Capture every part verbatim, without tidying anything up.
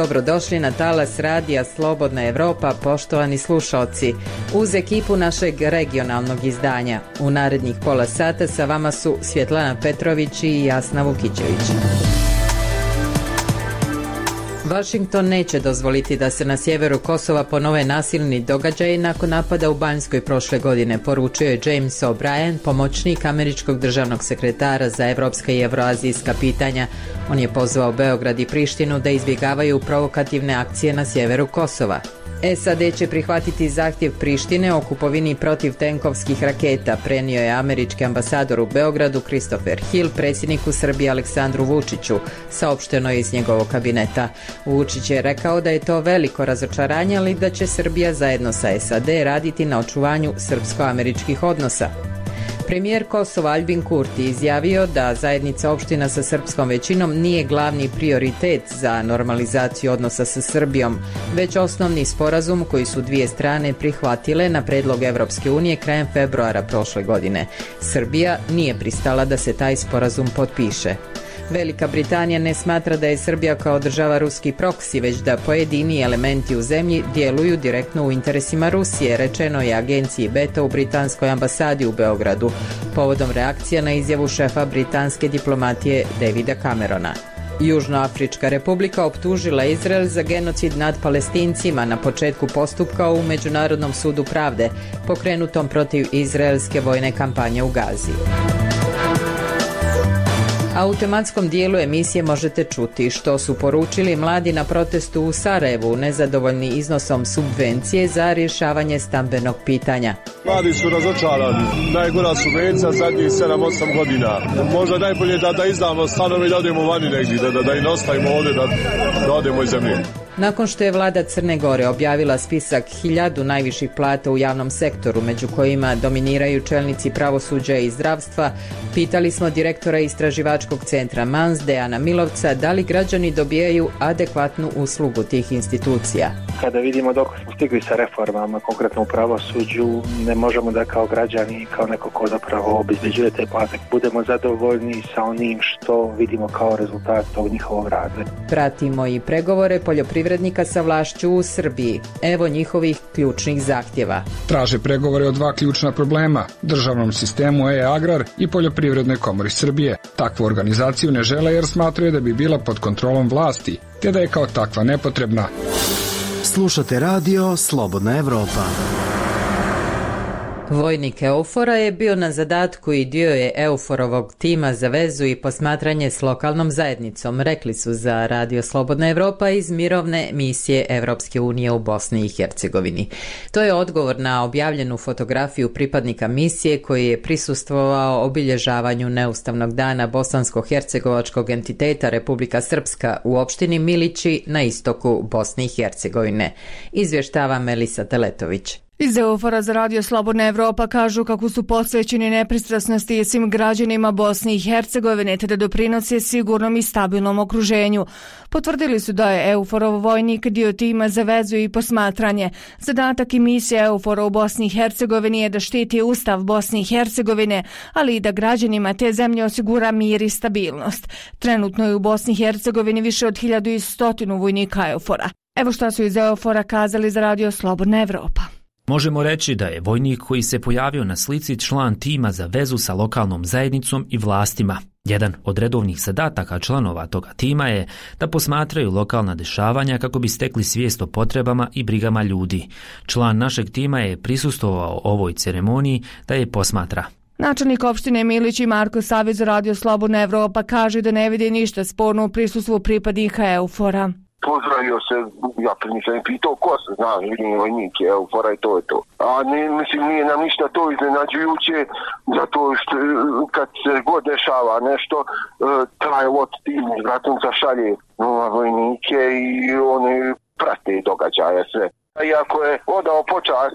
dobrodošli na talas radija Slobodna Evropa, poštovani slušaoci, uz ekipu našeg regionalnog izdanja. U narednih pola sata sa vama su Svjetlana Petrović i Jasna Vukićević. Washington neće dozvoliti da se na sjeveru Kosova ponove nasilni događaji nakon napada u Banjskoj prošle godine, poručio je James O'Brien, pomoćnik američkog državnog sekretara za evropska i evroazijska pitanja. On je pozvao Beograd i Prištinu da izbjegavaju provokativne akcije na sjeveru Kosova. S A D će prihvatiti zahtjev Prištine o kupovini protivtenkovskih raketa, prenio je američki ambasador u Beogradu Christopher Hill predsjedniku Srbije Aleksandru Vučiću, saopšteno je iz njegovog kabineta. Vučić je rekao da je to veliko razočaranje, ali da će Srbija zajedno sa S A D raditi na očuvanju srpsko-američkih odnosa. Premijer Kosova Aljbin Kurti izjavio da zajednica opština sa srpskom većinom nije glavni prioritet za normalizaciju odnosa sa Srbijom, već osnovni sporazum koji su dvije strane prihvatile na predlog Evropske unije krajem februara prošle godine. Srbija nije pristala da se taj sporazum potpiše. Velika Britanija ne smatra da je Srbija kao država ruski proksi, već da pojedini elementi u zemlji djeluju direktno u interesima Rusije, rečeno je agenciji Beta u britanskoj ambasadi u Beogradu, povodom reakcija na izjavu šefa britanske diplomatije Davida Camerona. Južnoafrička republika optužila Izrael za genocid nad Palestincima na početku postupka u Međunarodnom sudu pravde, pokrenutom protiv izraelske vojne kampanje u Gazi. A u tematskom dijelu emisije možete čuti što su poručili mladi na protestu u Sarajevu, nezadovoljni iznosom subvencije za rješavanje stambenog pitanja. Mladi su razočarani, najgora subvencija zadnjih sedam osam godina. Možda najbolje da, da izdamo stanove i da odemo vani negdje, da, da, da i ne ostavimo ovdje, da, da odemo iz zemlje. Nakon što je vlada Crne Gore objavila spisak hiljadu najviših plata u javnom sektoru, među kojima dominiraju čelnici pravosuđa i zdravstva, pitali smo direktora istraživačkog centra M A N S Dejana Milovca da li građani dobijaju adekvatnu uslugu tih institucija. Kada vidimo dok smo stigli sa reformama, konkretno u pravosuđu, ne možemo da kao građani, kao neko ko zapravo obezbeđuje te plate, budemo zadovoljni sa onim što vidimo kao rezultat tog njihovog rada. Pratimo i pregovore poljoprivrednika sa vlašću u Srbiji. Evo njihovih ključnih zahtjeva. Traže pregovore o dva ključna problema, državnom sistemu e-agrar i poljoprivrednoj komori Srbije. Takvu organizaciju ne žele jer smatraju da bi bila pod kontrolom vlasti, te da je kao takva nepotrebna. Slušate radio Slobodna Evropa. Vojnik Eufora je bio na zadatku i dio je Euforovog tima za vezu i posmatranje s lokalnom zajednicom, rekli su za radio Slobodna Evropa iz mirovne misije Evropske unije u Bosni i Hercegovini. To je odgovor na objavljenu fotografiju pripadnika misije koji je prisustvovao obilježavanju neustavnog dana bosansko-hercegovačkog entiteta Republika Srpska u opštini Milići na istoku Bosne i Hercegovine. Izvještava Melisa Teletović. Iz Eufora za radio Slobodna Evropa kažu kako su posvećeni nepristrasnosti svim građanima Bosne i Hercegovine te da doprinose sigurnom i stabilnom okruženju. Potvrdili su da je Euforov vojnik dio tima za vezu i posmatranje. Zadatak i misija Eufora u Bosni i Hercegovini je da štiti Ustav Bosne i Hercegovine, ali i da građanima te zemlje osigura mir i stabilnost. Trenutno je u Bosni i Hercegovini više od hiljadu i stotinu vojnika Eufora. Evo šta su iz Eufora kazali za radio Slobodna Evropa. Možemo reći da je vojnik koji se pojavio na slici član tima za vezu sa lokalnom zajednicom i vlastima. Jedan od redovnih zadataka članova toga tima je da posmatraju lokalna dešavanja kako bi stekli svijest o potrebama i brigama ljudi. Član našeg tima je prisustvovao ovoj ceremoniji da je posmatra. Načelnik opštine Milići Marko Savić za radio Slobodna Evropa kaže da ne vidi ništa sporno u prisustvu pripadnika Eufora. Pozdravio se, ja nisam pitao ko se, znam, vidim vojnik je Eufora i to je to. A ne, mislim, nije nam ništa to iznenađujuće, zato što kad se god dešava nešto, taj lot tim vratunca šalje vojnike i oni prate događaje sve. Iako je odao počast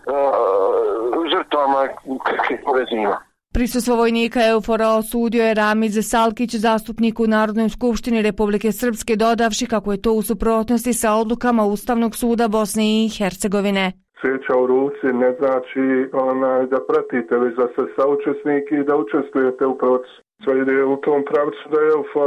žrtvama kakvih povezima. Prisustvo vojnika Eufora osudio je Ramiz Salkić, zastupnik u Narodnoj skupštini Republike Srpske, dodavši kako je to u suprotnosti sa odlukama Ustavnog suda Bosne i Hercegovine. Sveća u ruci ne znači onaj, da pratite, već da ste saučesnik i da učestvujete u procesu. Sve ide u tom pravcu da je Eufor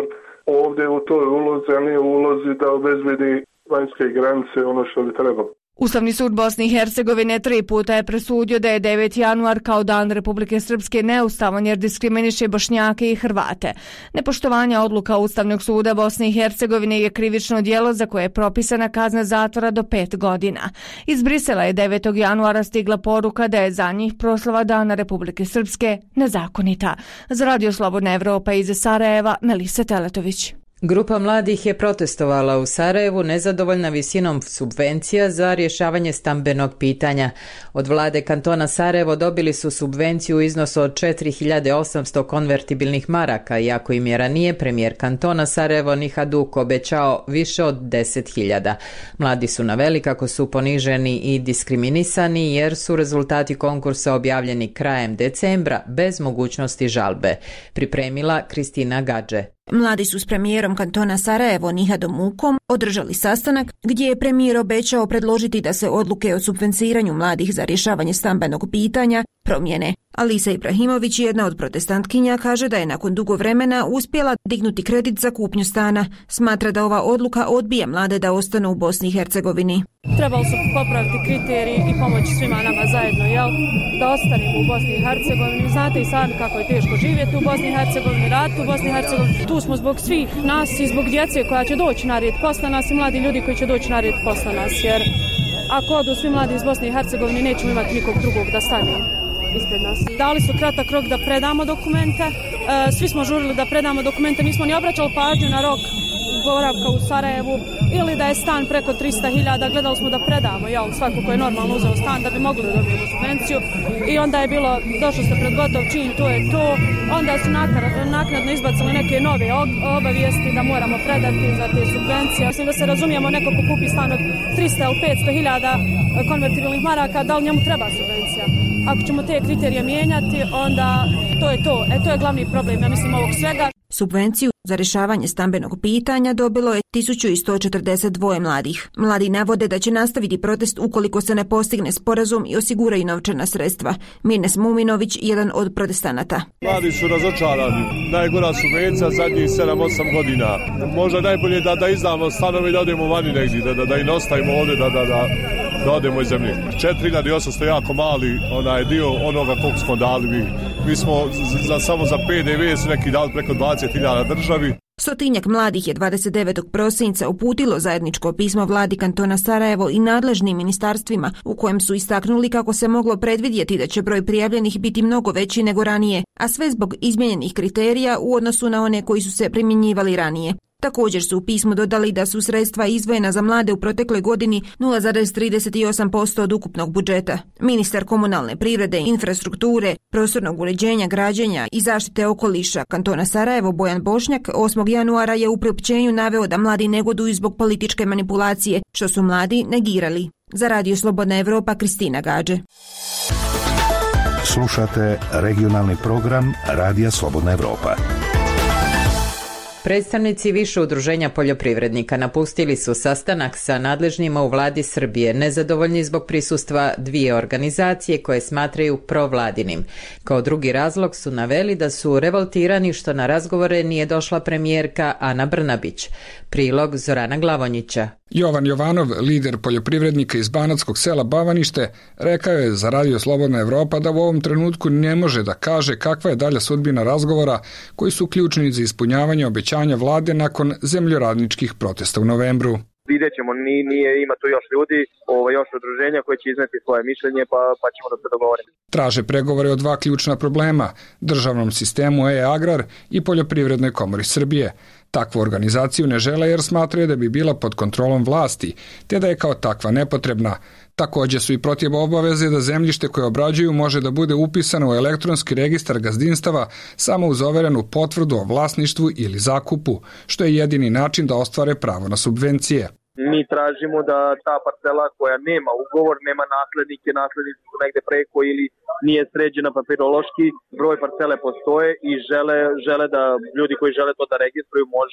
ovdje u toj ulozi, a nije u ulozi da obezbedi vanjske granice ono što bi trebalo. Ustavni sud Bosne i Hercegovine tri puta je presudio da je deveti januar kao dan Republike Srpske neustavan jer diskriminiše Bošnjake i Hrvate. Nepoštovanje odluka Ustavnog suda Bosne i Hercegovine je krivično djelo za koje je propisana kazna zatvora do pet godina. Iz Brisela je devetog januara stigla poruka da je za njih proslava dana Republike Srpske nezakonita. Za Radio Slobodna Evropa iz Sarajeva, Melisa Teletović. Grupa mladih je protestovala u Sarajevu nezadovoljna visinom subvencija za rješavanje stambenog pitanja. Od vlade kantona Sarajevo dobili su subvenciju u iznosu od četiri hiljade osamsto konvertibilnih maraka, iako im je ranije premijer kantona Sarajevo Nihaduk obećao više od deset hiljada. Mladi su naveli kako su poniženi i diskriminisani jer su rezultati konkursa objavljeni krajem decembra bez mogućnosti žalbe. Pripremila Kristina Gadže. Mladi su s premijerom kantona Sarajevo Nihadom Mukom održali sastanak gdje je premijer obećao predložiti da se odluke o subvenciranju mladih za rješavanje stambenog pitanja promijene. Alisa Ibrahimović, jedna od protestantkinja, kaže da je nakon dugo vremena uspjela dignuti kredit za kupnju stana. Smatra da ova odluka odbija mlade da ostanu u Bosni i Hercegovini. Trebalo su popraviti kriteriji i pomoći svima nama zajedno, jel? Da ostanemo u Bosni i Hercegovini. Znate i sami kako je teško živjeti u Bosni i Hercegovini, raditi u Bosni i Hercegovini. Tu smo zbog svih nas i zbog djece koja će doći na red posle nas i mladi ljudi koji će doći na red posle nas, jer ako odu svi mladi iz Bosne i Hercegovine nećemo imati nikog drugog da stane ispred nas. Dali su kratak rok da predamo dokumente, e, svi smo žurili da predamo dokumente, nismo ni obraćali pažnju na rok boravka u Sarajevu ili da je stan preko trista hiljada, gledali smo da predamo, jel, svako ko je normalno uzeo stan da bi mogli da dobijemo subvenciju i onda je bilo, došlo se pred gotov čin, to je to, onda su naknadno izbacili neke nove obavijesti da moramo predati za te subvencije. Mislim da se razumijemo, neko ko kupi stan od trista ili petsto hiljada konvertibilnih maraka, da li njemu treba subvencija? Ako ćemo te kriterije mijenjati, onda to je to. E, to je glavni problem, ja mislim, ovog svega. Subvenciju za rješavanje stambenog pitanja dobilo je tisuću sto četrdeset dva mladih. Mladi navode da će nastaviti protest ukoliko se ne postigne sporazum i osiguraju novčana sredstva. Mirnes Muminović, jedan od protestanata. Mladi su razočarani. Najgora subvencija zadnjih sedam osam godina. Možda najbolje da, da izdamo stanove i da odemo vani negdje, da, da, da i ne ostavimo ovdje, da, da, da, da odemo iz zemlje. četiri hiljade osamsto jako mali onaj dio onoga koliko smo dali mi. Mi smo za, samo za P D V su neki dali preko dvadeset hiljada državi. Stotinjak mladih je dvadeset devetog prosinca uputilo zajedničko pismo vladi kantona Sarajevo i nadležnim ministarstvima u kojem su istaknuli kako se moglo predvidjeti da će broj prijavljenih biti mnogo veći nego ranije, a sve zbog izmijenjenih kriterija u odnosu na one koji su se primjenjivali ranije. Također su u pismu dodali da su sredstva izdvojena za mlade u protekloj godini nula zarez trideset osam posto od ukupnog budžeta. Ministar komunalne privrede, infrastrukture, prostornog uređenja, građenja i zaštite okoliša kantona Sarajevo Bojan Bošnjak osmog januara je u priopćenju naveo da mladi negoduju zbog političke manipulacije, što su mladi negirali. Za Radio Slobodna Evropa, Kristina Gadže. Slušate regionalni program Radija Slobodna Evropa. Predstavnici više udruženja poljoprivrednika napustili su sastanak sa nadležnjima u vladi Srbije, nezadovoljni zbog prisustva dvije organizacije koje smatraju provladinim. Kao drugi razlog su naveli da su revoltirani što na razgovore nije došla premijerka Ana Brnabić. Prilog Zorana Glavonjića. Jovan Jovanov, lider poljoprivrednika iz banatskog sela Bavanište, rekao je za Radio Slobodna Evropa da u ovom trenutku ne može da kaže kakva je dalja sudbina razgovora koji su ključni za ispunjavanje obećanja vlade nakon zemljoradničkih protesta u novembru. Vidjet ćemo, nije, nije, ima tu još ljudi, ovo, još udruženja koje će izneti svoje mišljenje, pa, pa ćemo da se dogovorimo. Traže pregovore o dva ključna problema, državnom sistemu e-agrar i poljoprivrednoj komori Srbije. Takvu organizaciju ne žele jer smatraju da bi bila pod kontrolom vlasti, te da je kao takva nepotrebna. Također su i protiv obaveze da zemljište koje obrađuju može da bude upisano u elektronski registar gazdinstava samo uz overenu potvrdu o vlasništvu ili zakupu, što je jedini način da ostvare pravo na subvencije. Mi tražimo da ta parcela koja nema ugovor, nema naslednike, naslednici su negde preko ili nije sređena papirološki, broj parcele postoje i žele, žele da ljudi koji žele to da registruju može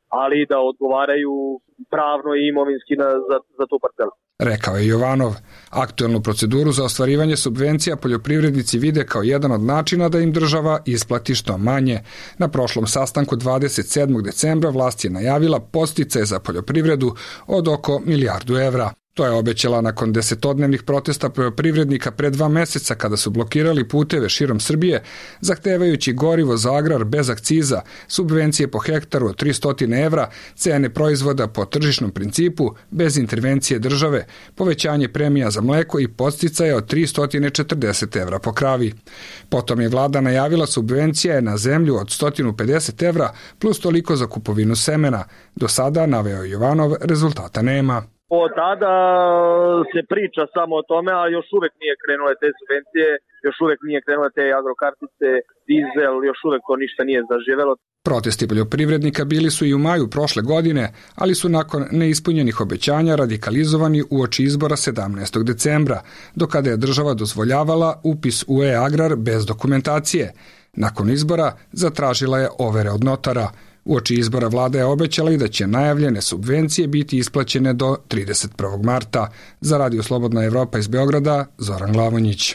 ali da odgovaraju pravno i imovinski na, za, za tu parcelu. Rekao je Jovanov. Aktuelnu proceduru za ostvarivanje subvencija poljoprivrednici vide kao jedan od načina da im država isplati što manje. Na prošlom sastanku dvadeset sedmog decembra vlast je najavila podsticaje za poljoprivredu od oko milijardu evra. To je obećala nakon desetodnevnih protesta poljoprivrednika pre dva meseca kada su blokirali puteve širom Srbije, zahtevajući gorivo za agrar bez akciza, subvencije po hektaru od tristo evra, cene proizvoda po tržišnom principu, bez intervencije države, povećanje premija za mleko i podsticaje od tristo četrdeset evra po kravi. Potom je vlada najavila subvencije na zemlju od sto pedeset evra plus toliko za kupovinu semena. Do sada, naveo Jovanov, rezultata nema. Od tada se priča samo o tome, a još uvek nije krenule te subvencije, još uvek nije krenule te agrokartice, dizel, još uvek to ništa nije zaživelo. Protesti poljoprivrednika bili su i u maju prošle godine, ali su nakon neispunjenih obećanja radikalizovani uoči izbora sedamnaestog decembra, do kada je država dozvoljavala upis u e-agrar bez dokumentacije. Nakon izbora zatražila je overe od notara. Uoči izbora vlada je obećala i da će najavljene subvencije biti isplaćene do trideset prvog marta. Za Radio Slobodna Evropa iz Beograda, Zoran Glavonjić.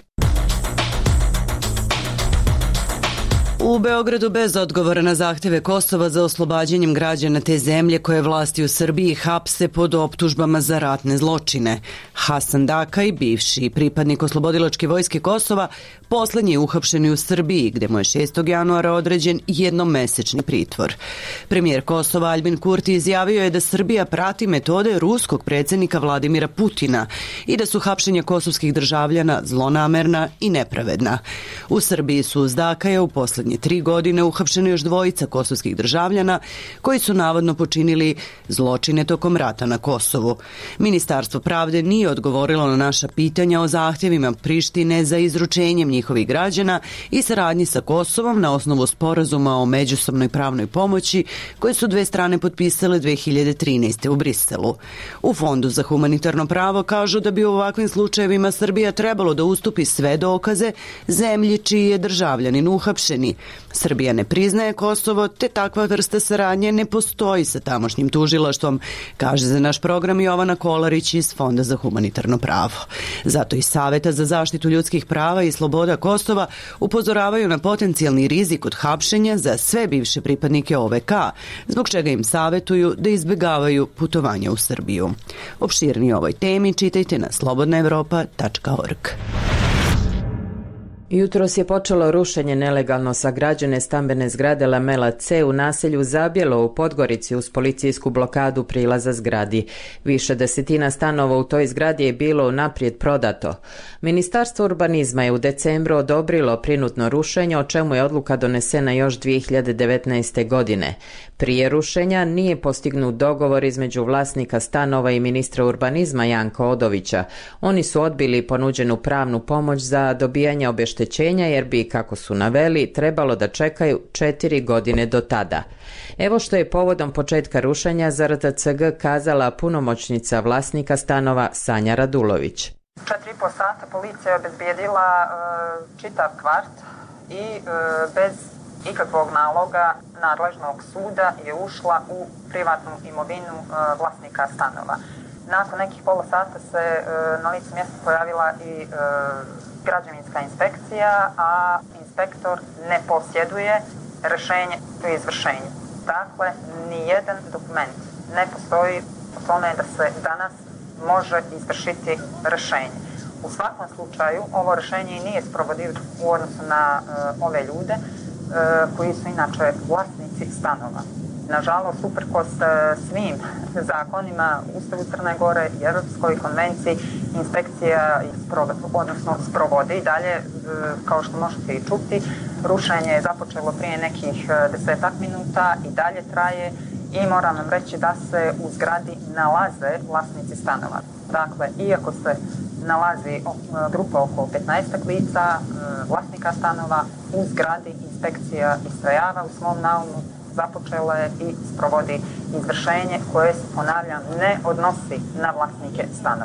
U Beogradu bez odgovora na zahteve Kosova za oslobađanjem građana te zemlje koje vlasti u Srbiji hapse pod optužbama za ratne zločine. Hasan Dakaj, bivši pripadnik oslobodilačke vojske Kosova, poslednji je uhapšen u Srbiji, gde mu je šestog januara određen jednomesečni pritvor. Premijer Kosova Aljbin Kurti izjavio je da Srbija prati metode ruskog predsjednika Vladimira Putina i da su hapšenja kosovskih državljana zlonamerna i nepravedna. U Srbiji su uz Dakaja u poslednje tri godine uhapšeni još dvojica kosovskih državljana koji su navodno počinili zločine tokom rata na Kosovu. Ministarstvo pravde nije odgovorilo na naša pitanja o zahtjevima Prištine za izručenjem njihovih građana i saradnji sa Kosovom na osnovu sporazuma o međusobnoj pravnoj pomoći koje su dve strane potpisale dve hiljade trinaeste. u Briselu. U Fondu za humanitarno pravo kažu da bi u ovakvim slučajevima Srbija trebalo da ustupi sve dokaze zemlji čiji je državljanin uhapšeni. Srbija ne priznaje Kosovo, te takva vrsta saradnje ne postoji sa tamošnjim tužilaštvom, kaže za naš program Jovana Kolarić iz Fonda za humanitarno pravo. Zato i Saveta za zaštitu ljudskih prava i sloboda Kosova upozoravaju na potencijalni rizik od hapšenja za sve bivše pripadnike O V K, zbog čega im savetuju da izbjegavaju putovanja u Srbiju. Opširnije o ovoj temi čitajte na slobodna evropa tačka org. Jutros je počelo rušenje nelegalno sagrađene stambene zgrade Lamela C u naselju Zabjelo u Podgorici uz policijsku blokadu prilaza zgradi. Više desetina stanova u toj zgradi je bilo unaprijed prodato. Ministarstvo urbanizma je u decembru odobrilo prinutno rušenje, o čemu je odluka donesena još dvije hiljade devetnaeste. godine. Prije rušenja nije postignut dogovor između vlasnika stanova i ministra urbanizma Janka Odovića. Oni su odbili ponuđenu pravnu pomoć za dobijanje obeštećenja jer bi, kako su naveli, trebalo da čekaju četiri godine do tada. Evo što je povodom početka rušenja za R T C G kazala punomoćnica vlasnika stanova Sanja Radulović. Četiri i po sata policija je obezbijedila uh, čitav kvart i uh, bez ikakvog naloga nadležnog suda je ušla u privatnu imovinu uh, vlasnika stanova. Nakon nekih pola sata se uh, na licu mjesta pojavila i uh, građevinska inspekcija, a inspektor ne posjeduje rješenje o izvršenju. Dakle, nijedan dokument ne postoji o tome da se danas može izvršiti rješenje. U svakom slučaju, ovo rješenje i nije sprovodivo u odnosu na uh, ove ljude uh, koji su inače vlasnici stanova. Nažalost, uprkos uh, svim zakonima, Ustavu Crne Gore i Europskoj konvenciji, inspekcija sprovodi, odnosno sprovodi i dalje, uh, kao što možete i čuti, rušenje je započelo prije nekih uh, desetak minuta i dalje traje. I moram vam reći da se u zgradi nalaze vlasnici stanova. Dakle, iako se nalazi grupa oko petnaest lica, vlasnika stanova, u zgradi inspekcija istrajava u svom naumu, započela je i sprovodi izvršenje koje se, ponavljam, ne odnosi na vlasnike stanova.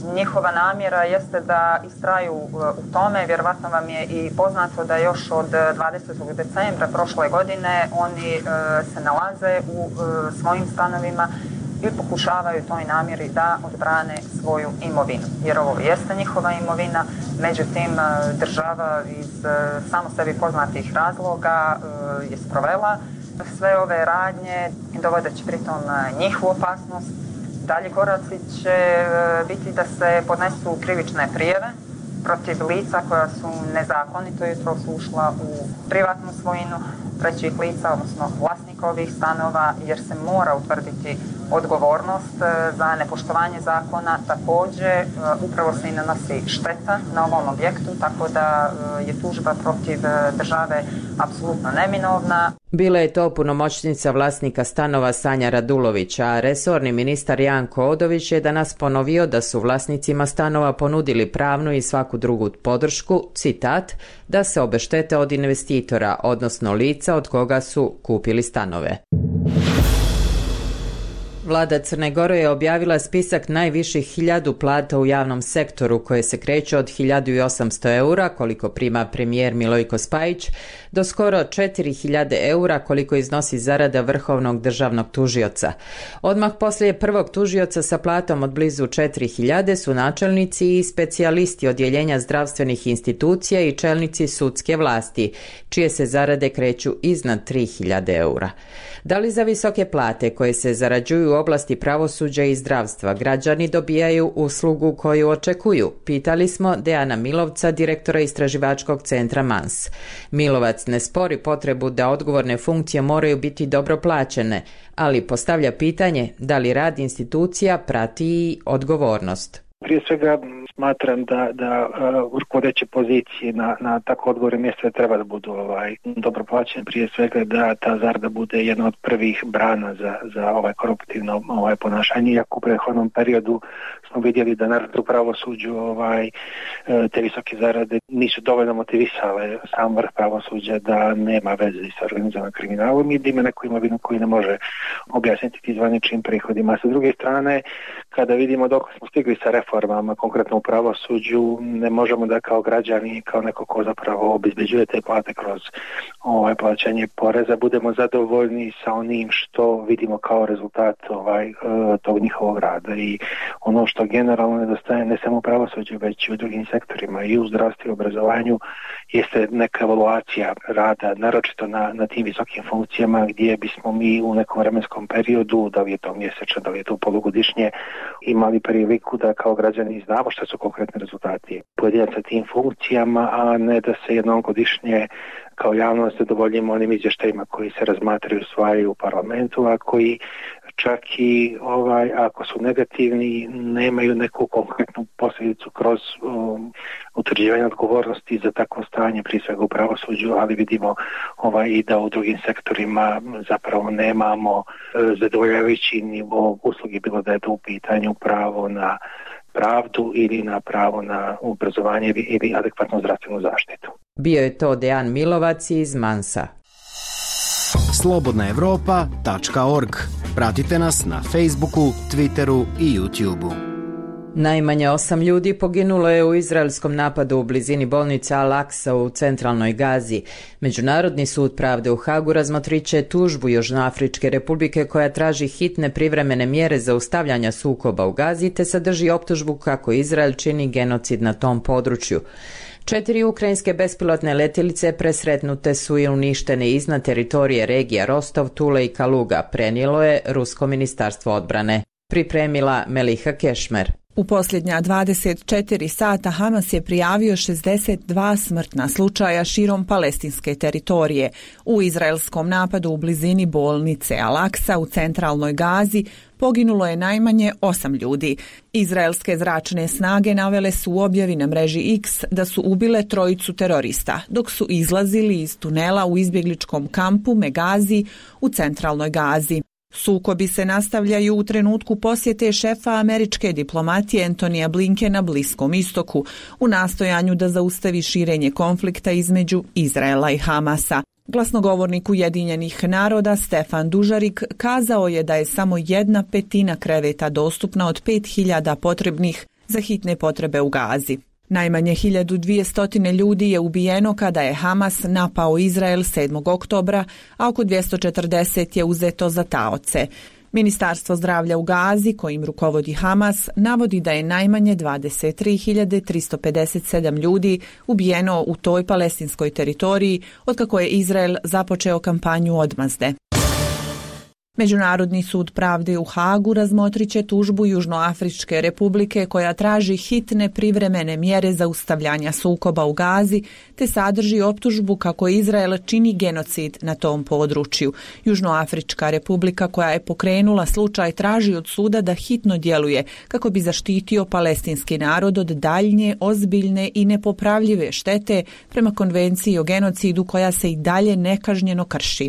Njihova namjera jeste da istraju u tome. Vjerovatno vam je i poznato da još od dvadesetog decembra prošle godine oni se nalaze u svojim stanovima i pokušavaju toj namjeri da odbrane svoju imovinu. Jer ovo jeste njihova imovina, međutim država iz samo sebi poznatih razloga je sprovela sve ove radnje, dovodeći pritom njih u opasnost. Dalje koraci će biti da se podnesu krivične prijave protiv lica koja su nezakonito jutros ušla u privatnu svojinu trećih lica, odnosno vlasnikovih stanova, jer se mora utvrditi odgovornost za nepoštovanje zakona. Također, upravo se i nanosi šteta na ovom objektu, tako da je tužba protiv države apsolutno neminovna. Bila je to punomoćnica vlasnika stanova Sanja Radulović, a resorni ministar Janko Odović je danas ponovio da su vlasnicima stanova ponudili pravnu i svaku drugu podršku, citat, da se obeštete od investitora, odnosno lica od koga su kupili stanove. Vlada Crne Gore je objavila spisak najviših hiljadu plata u javnom sektoru koje se kreću od hiljadu osamsto eura koliko prima premijer Milojko Spajić do skoro četiri hiljade eura koliko iznosi zarada vrhovnog državnog tužioca. Odmah poslije prvog tužioca sa platom od blizu četiri hiljade su načelnici i specijalisti odjeljenja zdravstvenih institucija i čelnici sudske vlasti, čije se zarade kreću iznad tri hiljade eura. Da li za visoke plate koje se zarađuju u oblasti pravosuđa i zdravstva građani dobijaju uslugu koju očekuju? Pitali smo Dejana Milovca, direktora istraživačkog centra Mans. Milovac ne spori potrebu da odgovorne funkcije moraju biti dobro plaćene, ali postavlja pitanje da li rad institucija prati i odgovornost. Prije svega smatram da, da uh, rukovodeće pozicije na, na tako odgovorne mjesta treba da budu ovaj, dobro plaćene. Prije svega da ta zarada bude jedna od prvih brana za, za ovaj koruptivno ovaj, ponašanje. Iako u prethodnom periodu smo vidjeli da narod u pravosuđu ovaj, te visoke zarade nisu dovoljno motivisale sam vrh pravosuđa da nema veze sa organizovanim kriminalom i da ima neku imovinu koju ne može objasniti ti zvaničnim prihodima. Sa druge strane, kada vidimo dok smo stigli sa reformama, konkretno u pravosuđu, ne možemo da kao građani, kao neko ko zapravo obezbeđuje te plate kroz ovaj, plaćanje poreza, budemo zadovoljni sa onim što vidimo kao rezultat ovaj, tog njihovog rada. I ono što generalno nedostaje ne samo u pravosuđu, već i u drugim sektorima, i u zdravstvu i obrazovanju, jeste neka evaluacija rada, naročito na, na tim visokim funkcijama, gdje bismo mi u nekom vremenskom periodu, da li je to mjesečno, da li je to polugodišnje, imali priliku da kao građani znamo šta su konkretni rezultati pojedinaca tim funkcijama, a ne da se jednom godišnje kao javnost zadovoljimo onim izvještajima koji se razmatraju i usvajaju u parlamentu, a koji čak i ovaj, ako su negativni, nemaju neku konkretnu posljedicu kroz um, utvrđivanje odgovornosti za takvo stanje, prije svega u pravosuđu, ali vidimo ovaj, i da u drugim sektorima zapravo nemamo uh, zadovoljavajući nivo usluge, bilo da je to u pitanju pravo na pravdu ili na pravo na obrazovanje ili, ili adekvatnu zdravstvenu zaštitu. Bio je to Dejan Milovac iz Mansa. slobodna evropa tačka org. Pratite nas na Facebooku, Twitteru i YouTubeu. Najmanje osam ljudi poginulo je u izraelskom napadu u blizini bolnice Al-Aqsa u centralnoj Gazi. Međunarodni sud pravde u Hagu razmotrit će tužbu Južnoafričke republike koja traži hitne privremene mjere zaustavljanja sukoba u Gazi te sadrži optužbu kako Izrael čini genocid na tom području. Četiri ukrajinske bespilotne letjelice presretnute su i uništene iznad teritorije regija Rostov, Tule i Kaluga, prenijelo je Rusko ministarstvo odbrane. Pripremila Meliha Kešmer. U posljednja dvadeset četiri sata Hamas je prijavio šezdeset dva smrtna slučaja širom palestinske teritorije. U izraelskom napadu u blizini bolnice Al-Aqsa u centralnoj Gazi poginulo je najmanje osam ljudi. Izraelske zračne snage navele su u objavi na mreži X da su ubile trojicu terorista, dok su izlazili iz tunela u izbjegličkom kampu Megazi u centralnoj Gazi. Sukobi se nastavljaju u trenutku posjete šefa američke diplomatije Antonija Blinkena Bliskom istoku u nastojanju da zaustavi širenje konflikta između Izraela i Hamasa. Glasnogovornik Ujedinjenih naroda Stefan Dužarik kazao je da je samo jedna petina kreveta dostupna od pet hiljada potrebnih za hitne potrebe u Gazi. Najmanje hiljadu dvjesto ljudi je ubijeno kada je Hamas napao Izrael sedmog oktobra, a oko dvjesto četrdeset je uzeto za taoce. Ministarstvo zdravlja u Gazi, kojim rukovodi Hamas, navodi da je najmanje dvadeset tri hiljade tristo pedeset sedam ljudi ubijeno u toj palestinskoj teritoriji otkako je Izrael započeo kampanju odmazde. Međunarodni sud pravde u Hagu razmotrit će tužbu Južnoafričke republike koja traži hitne privremene mjere zaustavljanja sukoba u Gazi te sadrži optužbu kako Izrael čini genocid na tom području. Južnoafrička republika koja je pokrenula slučaj traži od suda da hitno djeluje kako bi zaštitio palestinski narod od daljnje, ozbiljne i nepopravljive štete prema konvenciji o genocidu koja se i dalje nekažnjeno krši.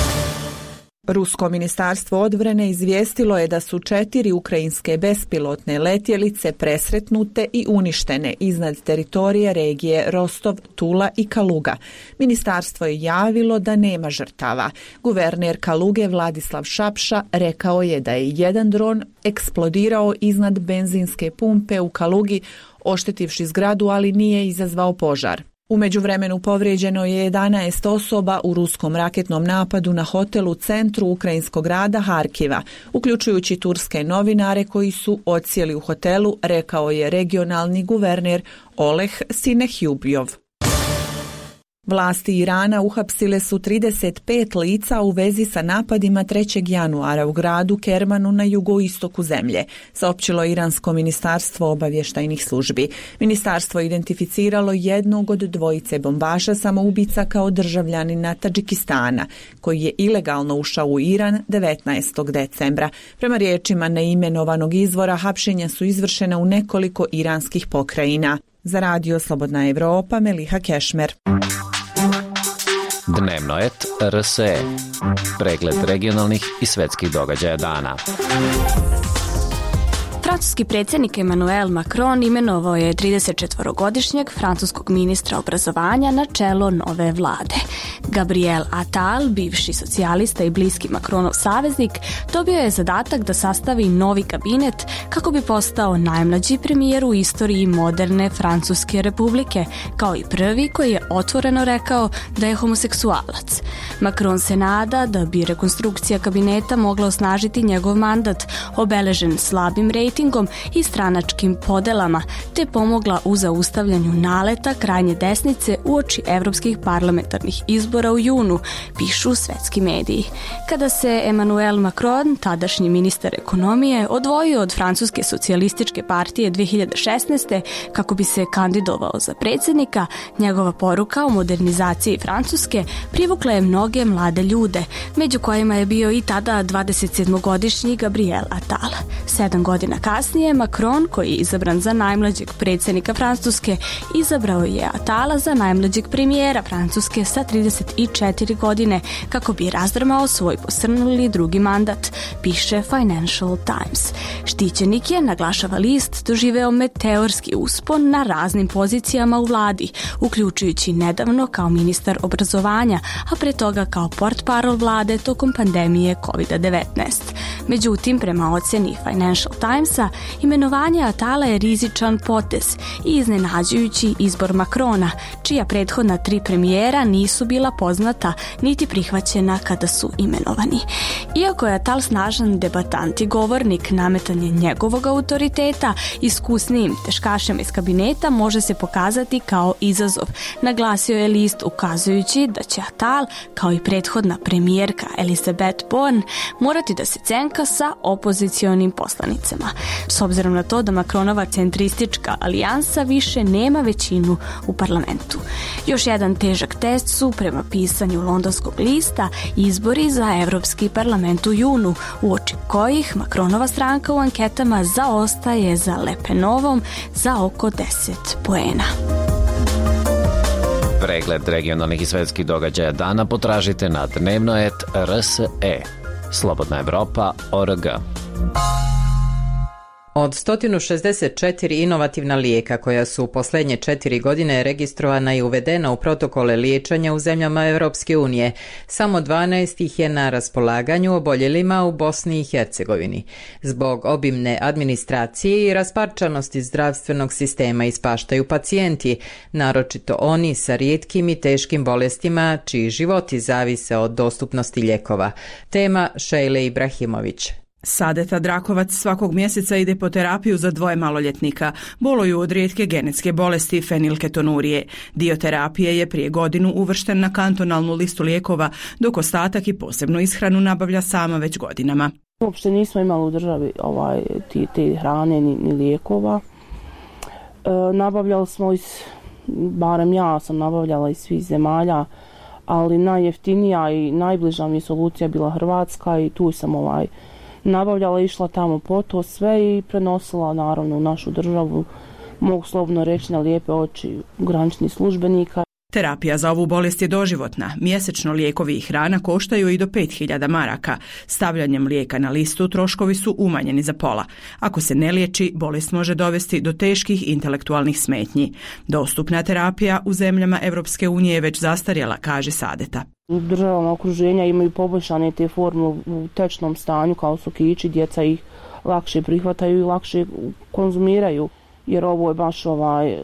Rusko ministarstvo odbrane izvijestilo je da su četiri ukrajinske bespilotne letjelice presretnute i uništene iznad teritorija regije Rostov, Tula i Kaluga. Ministarstvo je javilo da nema žrtava. Guverner Kaluge Vladislav Šapša rekao je da je jedan dron eksplodirao iznad benzinske pumpe u Kalugi, oštetivši zgradu, ali nije izazvao požar. U međuvremenu povrijeđeno je jedanaest osoba u ruskom raketnom napadu na hotel u centru ukrajinskog grada Harkiva, uključujući turske novinare koji su odsjeli u hotelu, rekao je regionalni guverner Oleh Sinehjubjov. Vlasti Irana uhapsile su trideset pet lica u vezi sa napadima trećeg januara u gradu Kermanu na jugoistoku zemlje, saopćilo Iransko ministarstvo obavještajnih službi. Ministarstvo je identificiralo jednog od dvojice bombaša samoubica kao državljanina Tadžikistana, koji je ilegalno ušao u Iran devetnaestog decembra. Prema riječima neimenovanog izvora, hapšenja su izvršena u nekoliko iranskih pokrajina. Za radio Slobodna Evropa, Meliha Kešmer. Dnevno et R S E. Pregled regionalnih i svetskih događaja dana. Francuski predsjednik Emmanuel Macron imenovao je tridesetčetvorogodišnjeg francuskog ministra obrazovanja na čelo nove vlade. Gabriel Attal, bivši socijalista i bliski Macronov saveznik, dobio je zadatak da sastavi novi kabinet kako bi postao najmlađi premijer u istoriji moderne Francuske republike, kao i prvi koji je otvoreno rekao da je homoseksualac. Macron se nada da bi rekonstrukcija kabineta mogla osnažiti njegov mandat, obeležen slabim rejtingom i stranačkim podelama, te pomogla u zaustavljanju naleta krajnje desnice uoči evropskih parlamentarnih izbora u junu, pišu svetski mediji. Kada se Emmanuel Macron, tadašnji ministar ekonomije, odvojio od Francuske socijalističke partije dve hiljade šesnaeste. kako bi se kandidovao za predsjednika, njegova poruka o modernizaciji Francuske privukla je mnoge mlade ljude, među kojima je bio i tada dvadesetsedmogodišnji Gabriel Attal. Sedam godina kasnije, Macron, koji je izabran za najmlađeg predsjednika Francuske, izabrao je Attala za najmlađeg premijera Francuske sa trideset četiri godine, kako bi razdrmao svoj posrnuli drugi mandat, piše Financial Times. Štićenik je, naglašava list, doživeo meteorski uspon na raznim pozicijama u vladi, uključujući nedavno kao ministar obrazovanja, a pre toga kao portparol vlade tokom pandemije kovid devetnaest. Međutim, prema ocjeni Financial Timesa, imenovanje Attala je rizičan potez i iznenađujući izbor Macrona, čija prethodna tri premijera nisu bila poznata niti prihvaćena kada su imenovani. Iako je Attal snažan debatant i govornik, nametanje njegovog autoriteta iskusnijim teškašem iz kabineta može se pokazati kao izazov, naglasio je list, ukazujući da će Attal, kao i prethodna premijerka Elisabeth Borne, morati da se cenka sa opozicionim poslanicama. S obzirom na to da Macronova centristička alijansa više nema većinu u parlamentu. Još jedan težak test su, prema pisanju londonskog lista, izbori za Evropski parlament u junu, uoči kojih Macronova stranka u anketama zaostaje za Le Penovom za oko deset poena. Pregled regionalnih i svetskih događaja dana potražite na dnevno et R S E. Slobodna Evropa, O R G. Od sto šezdeset četiri inovativna lijeka koja su u posljednje četiri godine registrovana i uvedena u protokole liječenja u zemljama Europske unije, samo dvanaest ih je na raspolaganju oboljelima u Bosni i Hercegovini. Zbog obimne administracije i rasparčanosti zdravstvenog sistema ispaštaju pacijenti, naročito oni sa rijetkim i teškim bolestima čiji životi zavise od dostupnosti lijekova. Tema Šejle Ibrahimović. Sadeta Drakovac svakog mjeseca ide po terapiju za dvoje maloljetnika. Boluju od rijetke genetske bolesti fenilketonurije. Dio terapije je prije godinu uvršten na kantonalnu listu lijekova, dok ostatak i posebnu ishranu nabavlja sama već godinama. Uopšte nismo imali u državi ovaj, ti, te hrane ni, ni lijekova. E, nabavljali smo iz, barem ja sam nabavljala iz svih zemalja, ali najjeftinija i najbliža mi je solucija bila Hrvatska i tu sam ovaj nabavljala, išla tamo po to sve i prenosila naravno u našu državu, mogu slobodno reći na lijepe oči graničnih službenika. Terapija za ovu bolest je doživotna. Mjesečno lijekovi i hrana koštaju i do pet hiljada maraka. Stavljanjem lijeka na listu troškovi su umanjeni za pola. Ako se ne liječi, bolest može dovesti do teških intelektualnih smetnji. Dostupna terapija u zemljama Europske unije je već zastarjela, kaže Sadeta. U državama okruženja imaju poboljšane te forme u tečnom stanju kao sokići, djeca ih lakše prihvataju i lakše konzumiraju, jer ovo je baš ovaj,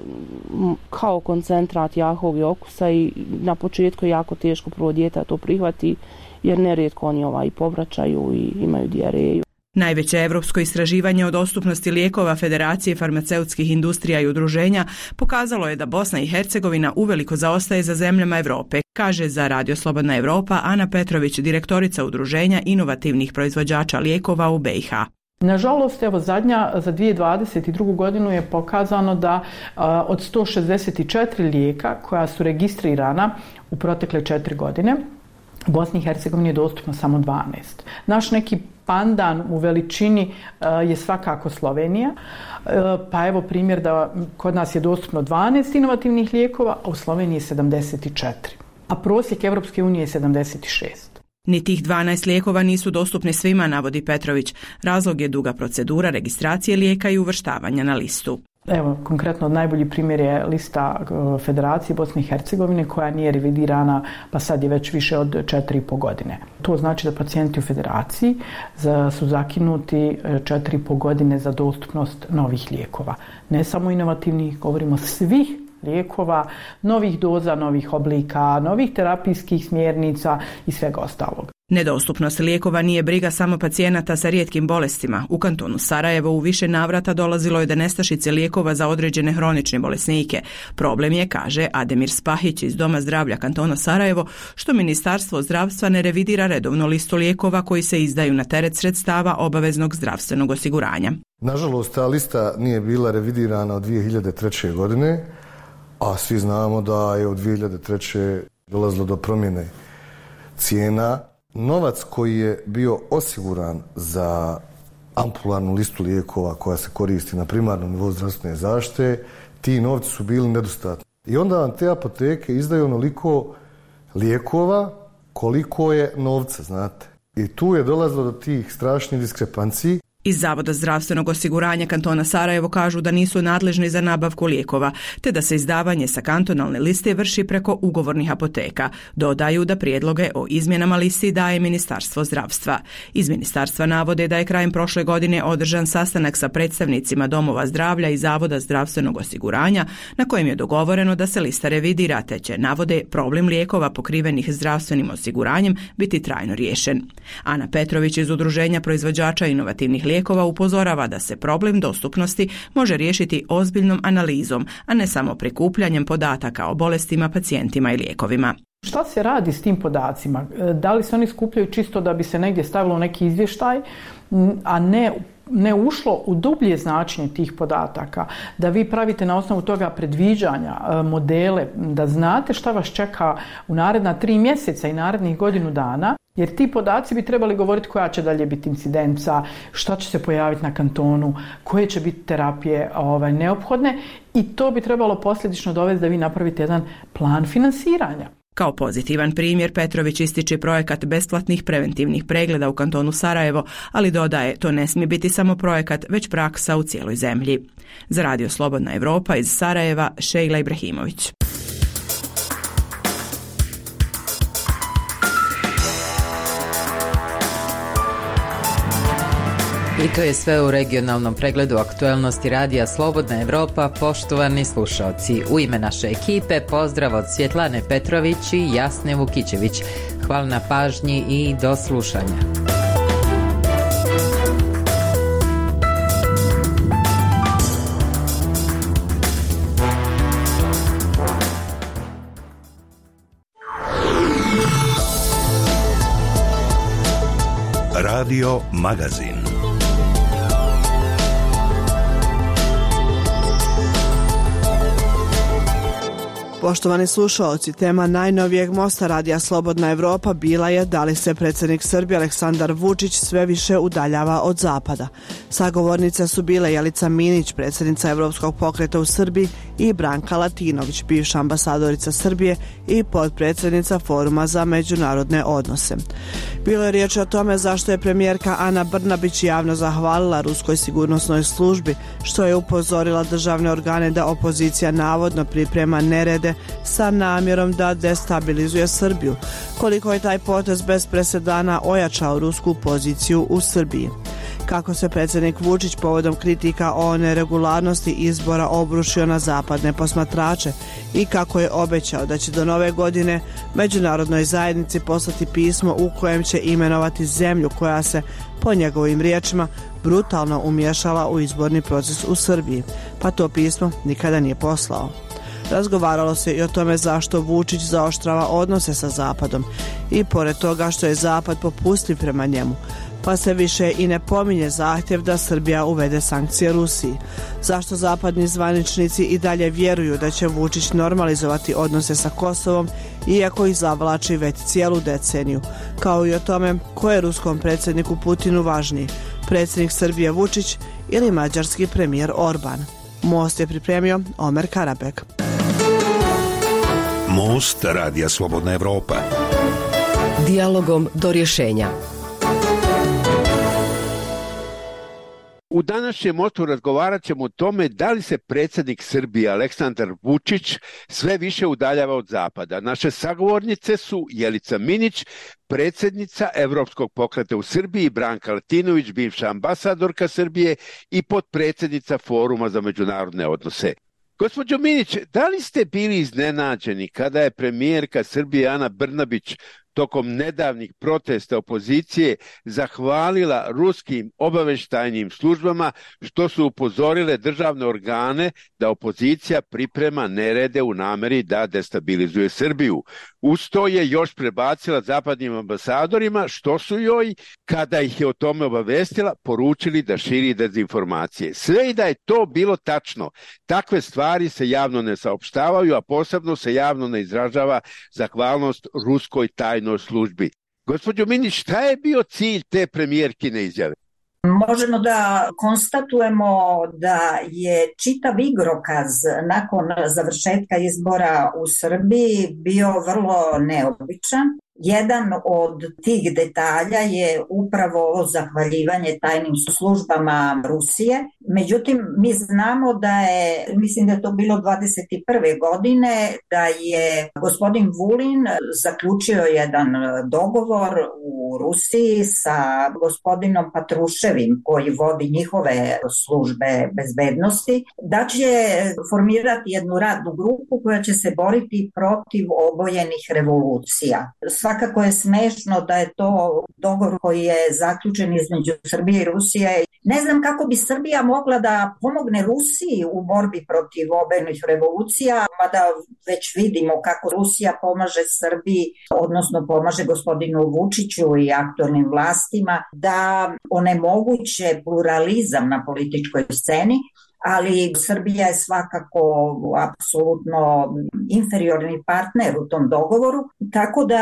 kao koncentrat jakog okusa i na početku je jako teško prvo dijete to prihvati, jer nerijetko oni ovaj, povraćaju i imaju dijareju. Najveće europsko istraživanje o dostupnosti lijekova Federacije farmaceutskih industrija i udruženja pokazalo je da Bosna i Hercegovina uveliko zaostaje za zemljama Europe, kaže za Radio Slobodna Evropa Ana Petrović, direktorica udruženja inovativnih proizvođača lijekova u B i H. Nažalost, evo zadnja za dvije tisuće dvadeset drugu. godinu je pokazano da a, od sto šezdeset četiri lijeka koja su registrirana u protekle četiri godine, u Bosni i Hercegovini je dostupno samo dvanaest. Naš neki pandan u veličini a, je svakako Slovenija, a, pa evo primjer da kod nas je dostupno dvanaest inovativnih lijekova, a u Sloveniji je sedamdeset četiri, a prosjek Europske unije je sedamdeset šest. Ni tih dvanaest lijekova nisu dostupni svima, navodi Petrović. Razlog je duga procedura registracije lijeka i uvrštavanja na listu. Evo, konkretno najbolji primjer je lista Federacije Bosne i Hercegovine koja nije revidirana pa sad je već više od četiri i po godine. To znači da pacijenti u Federaciji su zakinuti četiri i po godine za dostupnost novih lijekova. Ne samo inovativnih, govorimo svih lijekova, novih doza, novih oblika, novih terapijskih smjernica i svega ostalog. Nedostupnost lijekova nije briga samo pacijenata sa rijetkim bolestima. U kantonu Sarajevo u više navrata dolazilo je do nestašice lijekova za određene hronične bolesnike. Problem je, kaže Ademir Spahić iz Doma zdravlja kantona Sarajevo, što Ministarstvo zdravstva ne revidira redovno listu lijekova koji se izdaju na teret sredstava obaveznog zdravstvenog osiguranja. Nažalost, ta lista nije bila revidirana od dvije hiljade treće. godine, a svi znamo da je od dvije hiljade treće. dolazilo do promjene cijena. Novac koji je bio osiguran za ampularnu listu lijekova koja se koristi na primarnom nivou zdravstvene zaštite, ti novci su bili nedostatni. I onda vam te apoteke izdaju onoliko lijekova koliko je novca, znate. I tu je dolazilo do tih strašnih diskrepanciji. Iz Zavoda zdravstvenog osiguranja kantona Sarajevo kažu da nisu nadležni za nabavku lijekova, te da se izdavanje sa kantonalne liste vrši preko ugovornih apoteka. Dodaju da prijedloge o izmjenama listi daje Ministarstvo zdravstva. Iz ministarstva navode da je krajem prošle godine održan sastanak sa predstavnicima domova zdravlja i Zavoda zdravstvenog osiguranja, na kojem je dogovoreno da se lista revidira, te će, navode, problem lijekova pokrivenih zdravstvenim osiguranjem biti trajno riješen. Ana Petrović iz Udruženja proizvođača inovativnih lijekova upozorava da se problem dostupnosti može riješiti ozbiljnom analizom, a ne samo prikupljanjem podataka o bolestima, pacijentima i lijekovima. Šta se radi s tim podacima? Da li se oni skupljaju čisto da bi se negdje stavilo neki izvještaj, a ne ne ušlo u dublje značenje tih podataka, da vi pravite na osnovu toga predviđanja, modele, da znate šta vas čeka u naredna tri mjeseca i narednih godinu dana, jer ti podaci bi trebali govoriti koja će dalje biti incidenca, šta će se pojaviti na kantonu, koje će biti terapije ovaj, neophodne i to bi trebalo posljedično dovesti da vi napravite jedan plan finansiranja. Kao pozitivan primjer Petrović ističe projekat besplatnih preventivnih pregleda u kantonu Sarajevo, ali dodaje to ne smije biti samo projekat, već praksa u cijeloj zemlji. Za Radio Slobodna Evropa iz Sarajeva, Šejla Ibrahimović. I to je sve u regionalnom pregledu aktuelnosti Radija Slobodna Evropa. Poštovani slušalci, u ime naše ekipe pozdrav od Svjetlane Petrović i Jasne Vukićević. Hvala na pažnji i do slušanja. Radio Magazin. Poštovani slušalci, tema najnovijeg mosta Radija Slobodna Evropa bila je da li se predsjednik Srbije Aleksandar Vučić sve više udaljava od zapada. Sagovornice su bile Jelica Minić, predsjednica Evropskog pokreta u Srbiji, i Branka Latinović, bivša ambasadorica Srbije i potpredsjednica Foruma za međunarodne odnose. Bilo je riječ o tome zašto je premijerka Ana Brnabić javno zahvalila ruskoj sigurnosnoj službi, što je upozorila državne organe da opozicija navodno priprema nerede sa namjerom da destabilizuje Srbiju, koliko je taj potez bez presedana ojačao rusku poziciju u Srbiji. Kako se predsjednik Vučić povodom kritika o neregularnosti izbora obrušio na zapadne posmatrače i kako je obećao da će do nove godine međunarodnoj zajednici poslati pismo u kojem će imenovati zemlju koja se, po njegovim riječima, brutalno umiješala u izborni proces u Srbiji, pa to pismo nikada nije poslao. Razgovaralo se i o tome zašto Vučić zaoštrava odnose sa Zapadom i pored toga što je Zapad popustljiv prema njemu, pa se više i ne pominje zahtjev da Srbija uvede sankcije Rusiji. Zašto zapadni zvaničnici i dalje vjeruju da će Vučić normalizovati odnose sa Kosovom, iako ih zavlači već cijelu deceniju, kao i o tome ko je ruskom predsjedniku Putinu važniji, predsjednik Srbije Vučić ili mađarski premijer Orban. Most je pripremio Omer Karabek. Most Radija Slobodna Evropa. Dijalogom do rješenja. U današnjem mostu razgovarat ćemo o tome da li se predsjednik Srbije Aleksandar Vučić sve više udaljava od zapada. Naše sagovornice su Jelica Minić, predsjednica Evropskog pokreta u Srbiji, Branka Latinović, bivša ambasadorka Srbije i potpredsjednica Foruma za međunarodne odnose. Gospođo Minić, da li ste bili iznenađeni kada je premijerka Srbije Ana Brnabić tokom nedavnih protesta opozicije zahvalila ruskim obavještajnim službama što su upozorile državne organe da opozicija priprema nerede u namjeri da destabilizuje Srbiju? Uz to je još prebacila zapadnim ambasadorima što su joj, kada ih je o tome obavestila, poručili da širi dezinformacije. Sve i da je to bilo tačno, takve stvari se javno ne saopštavaju, a posebno se javno ne izražava zahvalnost ruskoj tajnoj službi. Gospođo Minić, šta je bio cilj te premijerkine izjave? Možemo da konstatujemo da je čitav igrokaz nakon završetka izbora u Srbiji bio vrlo neobičan. Jedan od tih detalja je upravo zahvaljivanje tajnim službama Rusije. Međutim, mi znamo da je, mislim da je to bilo dvadeset prve godine, da je gospodin Vulin zaključio jedan dogovor u Rusiji sa gospodinom Patruševim, koji vodi njihove službe bezbednosti, da će formirati jednu radnu grupu koja će se boriti protiv obojenih revolucija. Svakako je smešno da je to dogovor koji je zaključen između Srbije i Rusije. Ne znam kako bi Srbija mogla da pomogne Rusiji u borbi protiv obojenih revolucija, mada već vidimo kako Rusija pomaže Srbiji, odnosno pomaže gospodinu Vučiću i aktualnim vlastima da onemoguće pluralizam na političkoj sceni, ali Srbija je svakako apsolutno inferiorni partner u tom dogovoru, tako da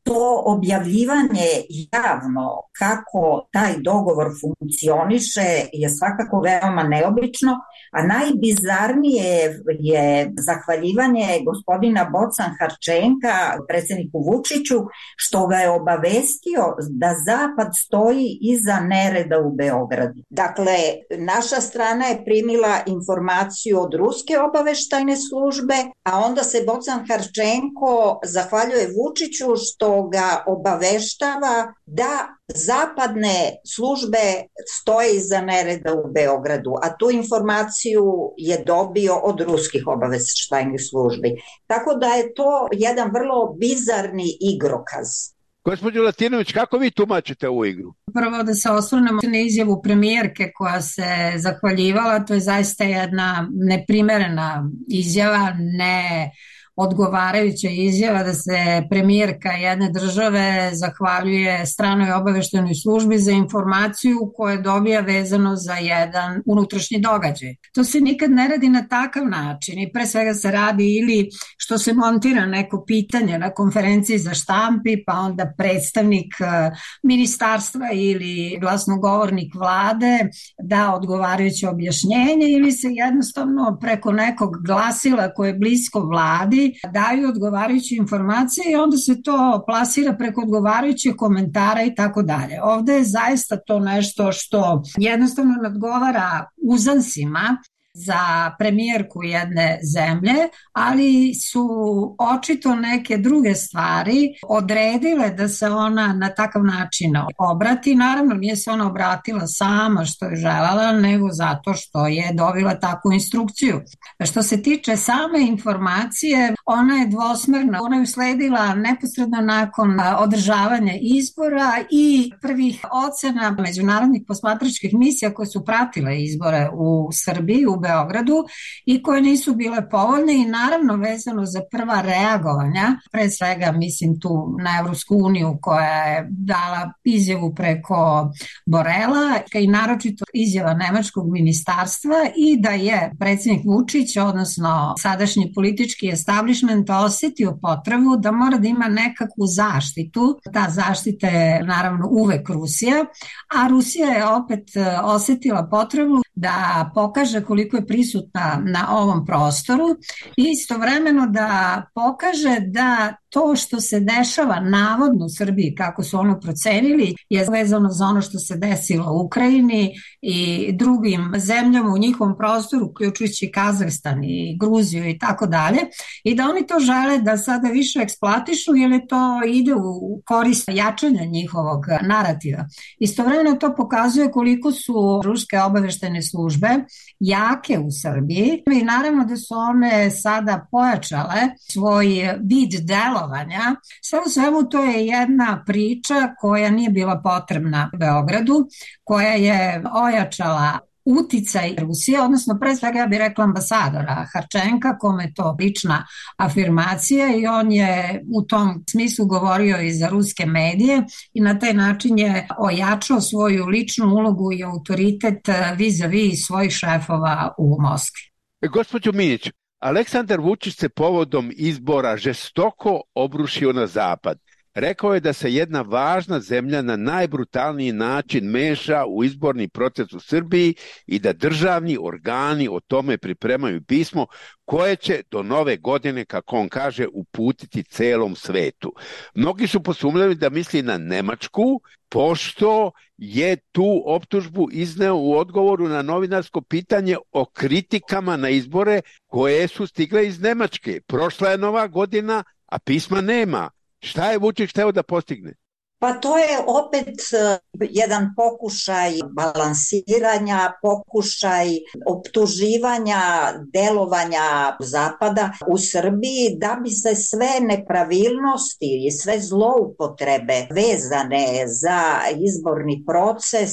to objavljivanje javno kako taj dogovor funkcioniše je svakako veoma neobično, a najbizarnije je zahvaljivanje gospodina Bocan Harčenka predsjedniku Vučiću što ga je obavestio da Zapad stoji iza nereda u Beogradu. Dakle, naša strana je primila informaciju od ruske obaveštajne službe, a onda se Bocan Harčenko zahvaljuje Vučiću što ga obaveštava da zapadne službe stoje iza nereda u Beogradu, a tu informaciju je dobio od ruskih obaveštajnih službi. Tako da je to jedan vrlo bizarni igrokaz. Gospođo Latinović, kako vi tumačite ovu igru? Prvo da se osvrnemo na izjavu premijerke koja se zahvaljivala, to je zaista jedna neprimerena izjava, ne odgovarajuća izjava da se premijerka jedne države zahvaljuje stranoj obaveštajnoj službi za informaciju koju dobija vezano za jedan unutrašnji događaj. To se nikad ne radi na takav način i pre svega se radi ili što se montira neko pitanje na konferenciji za štampi, pa onda predstavnik ministarstva ili glasnogovornik vlade da odgovarajuće objašnjenje ili se jednostavno preko nekog glasila koje je blisko vladi daju odgovarajuće informacije i onda se to plasira preko odgovarajućih komentara i tako dalje. Ovde je zaista to nešto što jednostavno nadgovara uzansima za premijerku jedne zemlje, ali su očito neke druge stvari odredile da se ona na takav način obrati. Naravno, nije se ona obratila sama što je želela, nego zato što je dobila takvu instrukciju. Što se tiče same informacije, ona je dvosmerna. Ona je usledila neposredno nakon održavanja izbora i prvih ocena međunarodnih posmatračkih misija koje su pratile izbore u Srbiji, u Beogradu i koje nisu bile povoljne i naravno vezano za prva reagovanja, pre svega mislim tu na Evropsku uniju koja je dala izjavu preko Borela i naročito izjava nemačkog ministarstva i da je predsjednik Vučić, odnosno sadašnji politički establishment osetio potrebu da mora da ima nekakvu zaštitu. Ta zaštita je naravno uvek Rusija, a Rusija je opet osetila potrebu da pokaže koliko je prisutna na ovom prostoru i istovremeno da pokaže da to što se dešava navodno u Srbiji, kako su ono procenili, je vezano za ono što se desilo u Ukrajini i drugim zemljama u njihovom prostoru, uključujući Kazahstan i Gruziju i tako dalje, i da oni to žele da sada više eksploatišu jer je to ide u korist jačanja njihovog narativa. Istovremeno to pokazuje koliko su ruske obaveštajne službe jake u Srbiji i naravno da su one sada pojačale svoj vid delovanja. Sve u svemu to je jedna priča koja nije bila potrebna Beogradu, koja je ojačala uticaj Rusije, odnosno pre svega ja bih rekla ambasadora Harčenka, kome je to lična afirmacija i on je u tom smislu govorio i za ruske medije i na taj način je ojačao svoju ličnu ulogu i autoritet vis-a-vis svojih šefova u Moskvi. Gospođo Minić, Aleksandar Vučić se povodom izbora žestoko obrušio na zapad. Rekao je da se jedna važna zemlja na najbrutalniji način meša u izborni proces u Srbiji i da državni organi o tome pripremaju pismo koje će do nove godine, kako on kaže, uputiti celom svetu. Mnogi su posumnjali da misli na Nemačku, pošto je tu optužbu izneo u odgovoru na novinarsko pitanje o kritikama na izbore koje su stigle iz Nemačke. Prošla je nova godina, a pisma nema. Šta je Vučić hteo da postigne? Pa to je opet jedan pokušaj balansiranja, pokušaj optuživanja, delovanja Zapada u Srbiji da bi se sve nepravilnosti i sve zloupotrebe vezane za izborni proces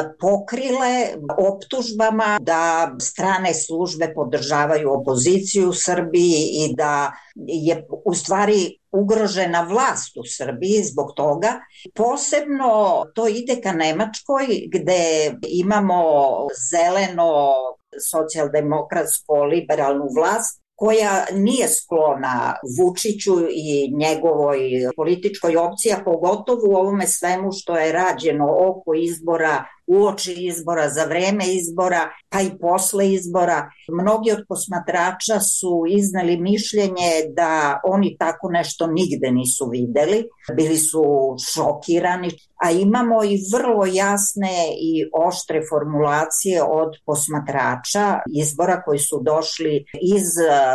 pokrile optužbama da strane službe podržavaju opoziciju u Srbiji i da je u stvari ugrožena vlast u Srbiji zbog toga. Posebno to ide ka Nemačkoj gde imamo zeleno socijaldemokratsko liberalnu vlast koja nije sklona Vučiću i njegovoj političkoj opciji, a pogotovo u ovome svemu što je rađeno oko izbora, uoči izbora, za vreme izbora, pa i posle izbora. Mnogi od posmatrača su izneli mišljenje da oni tako nešto nigde nisu videli, bili su šokirani, a imamo i vrlo jasne i oštre formulacije od posmatrača izbora koji su došli iz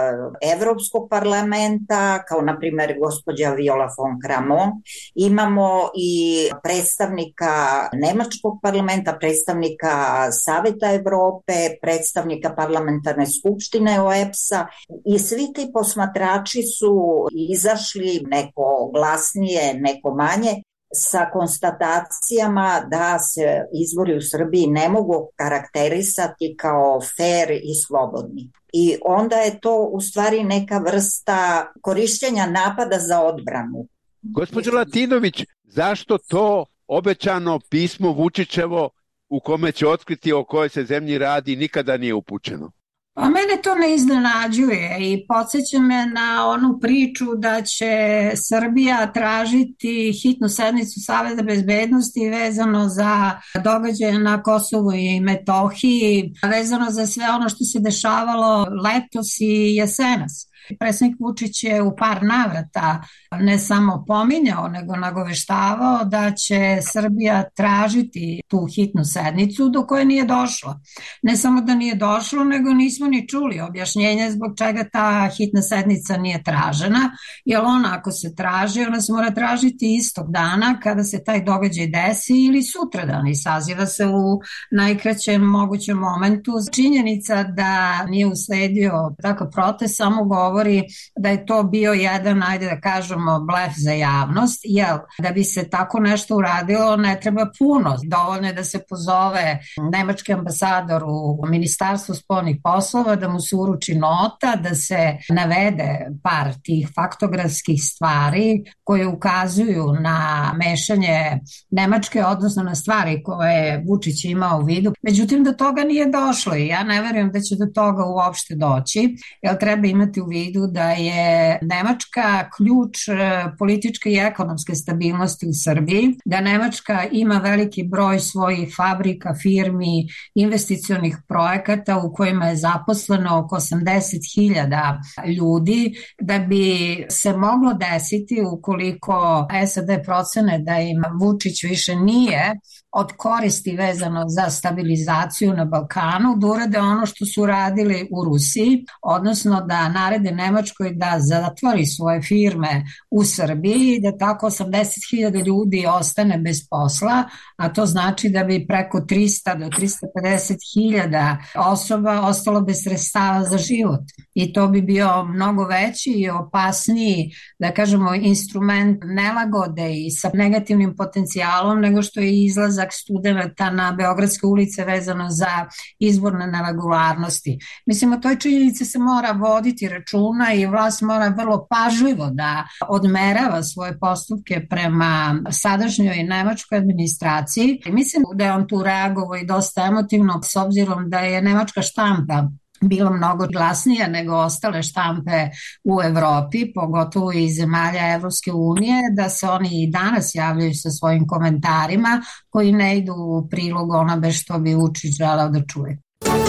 Evropskog parlamenta, kao na primjer gospođa Viola von Kramon. Imamo i predstavnika Nemačkog parlamenta, predstavnika Saveta Evrope, predstavnika parlamentarne skupštine O E B S-a i svi ti posmatrači su izašli, neko glasnije, neko manje, sa konstatacijama da se izbori u Srbiji ne mogu karakterisati kao fair i slobodni. I onda je to u stvari neka vrsta korišćenja napada za odbranu. Gospođo Latinović, zašto to obećano pismo Vučićevo u kome će otkriti o kojoj se zemlji radi nikada nije upućeno? A mene to ne iznenađuje i podsjeća me na onu priču da će Srbija tražiti hitnu sednicu Saveta bezbednosti vezano za događaje na Kosovu i Metohiji, vezano za sve ono što se dešavalo letos i jesenas. Predsjednik Vučić je u par navrata ne samo pominjao, nego nagoveštavao da će Srbija tražiti tu hitnu sednicu do koje nije došlo. Ne samo da nije došlo, nego nismo ni čuli objašnjenje zbog čega ta hitna sednica nije tražena, jer ona ako se traži, ona se mora tražiti istog dana kada se taj događaj desi ili sutradan i saziva se u najkraćem mogućem momentu. Činjenica da nije usledio takav protest samo govori da je to bio jedan, ajde da kažemo, blef za javnost, jer da bi se tako nešto uradilo ne treba puno. Dovoljno je da se pozove nemački ambasador u Ministarstvu spoljnih poslova, da mu se uruči nota, da se navede par tih faktografskih stvari koje ukazuju na mešanje Nemačke, odnosno na stvari koje Vučić imao u vidu. Međutim, do toga nije došlo i ja ne verujem da će do toga uopšte doći, jer treba imati u vidu da je Nemačka ključ političke i ekonomske stabilnosti u Srbiji, da Nemačka ima veliki broj svojih fabrika, firmi, investicionih projekata u kojima je zaposleno oko osamdeset hiljada ljudi, da bi se moglo desiti ukoliko S A D procene da im Vučić više nije od koristi vezano za stabilizaciju na Balkanu, da urade ono što su radili u Rusiji, odnosno da narede Nemačkoj da zatvori svoje firme u Srbiji i da tako osamdeset hiljada ljudi ostane bez posla, a to znači da bi preko trista do trista pedeset hiljada osoba ostalo bez sredstava za život. I to bi bio mnogo veći i opasniji, da kažemo, instrument nelagode i sa negativnim potencijalom nego što je izlazak studenata na Beogradske ulice vezano za izborne neregularnosti. Mislim, o toj činjenici se mora voditi računa i vlast mora vrlo pažljivo da odmerava svoje postupke prema sadašnjoj nemačkoj administraciji. Mislim da je on tu reagovao i dosta emotivno, s obzirom da je nemačka štampa bilo mnogo glasnije nego ostale štampe u Evropi, pogotovo iz zemalja Evropske unije, da se oni i danas javljaju sa svojim komentarima koji ne idu u prilog onobe što bi Vučić želeo da čuje.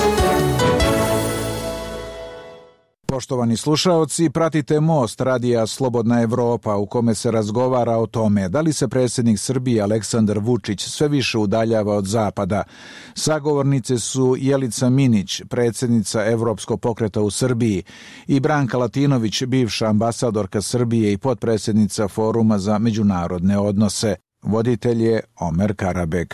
Poštovani slušaoci, pratite Most radija Slobodna Evropa u kome se razgovara o tome da li se predsjednik Srbije Aleksandar Vučić sve više udaljava od Zapada. Sagovornice su Jelica Minić, predsjednica Evropskog pokreta u Srbiji, i Branka Latinović, bivša ambasadorka Srbije i potpredsjednica Foruma za međunarodne odnose. Voditelj je Omer Karabek.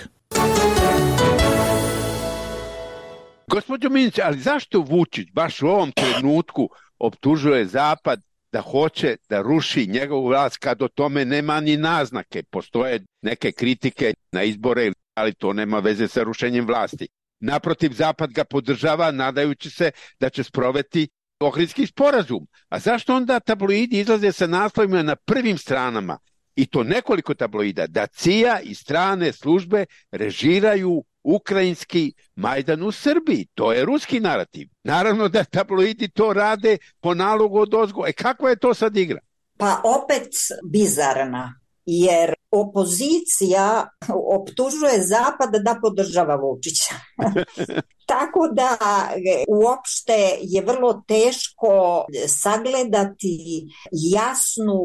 Gospođo Minić, ali zašto Vučić baš u ovom trenutku optužuje Zapad da hoće da ruši njegovu vlast kad o tome nema ni naznake? Postoje neke kritike na izbore, ali to nema veze sa rušenjem vlasti. Naprotiv, Zapad ga podržava nadajući se da će sprovesti Ohridski sporazum. A zašto onda tabloidi izlaze sa naslovima na prvim stranama, i to nekoliko tabloida, da C I A i strane službe režiraju ukrajinski Majdan u Srbiji. To je ruski narativ. Naravno da tabloidi to rade po nalogu od ozgo. E kakva je to sad igra? Pa opet bizarna, jer opozicija optužuje Zapad da podržava Vučića. Tako da uopšte je vrlo teško sagledati jasnu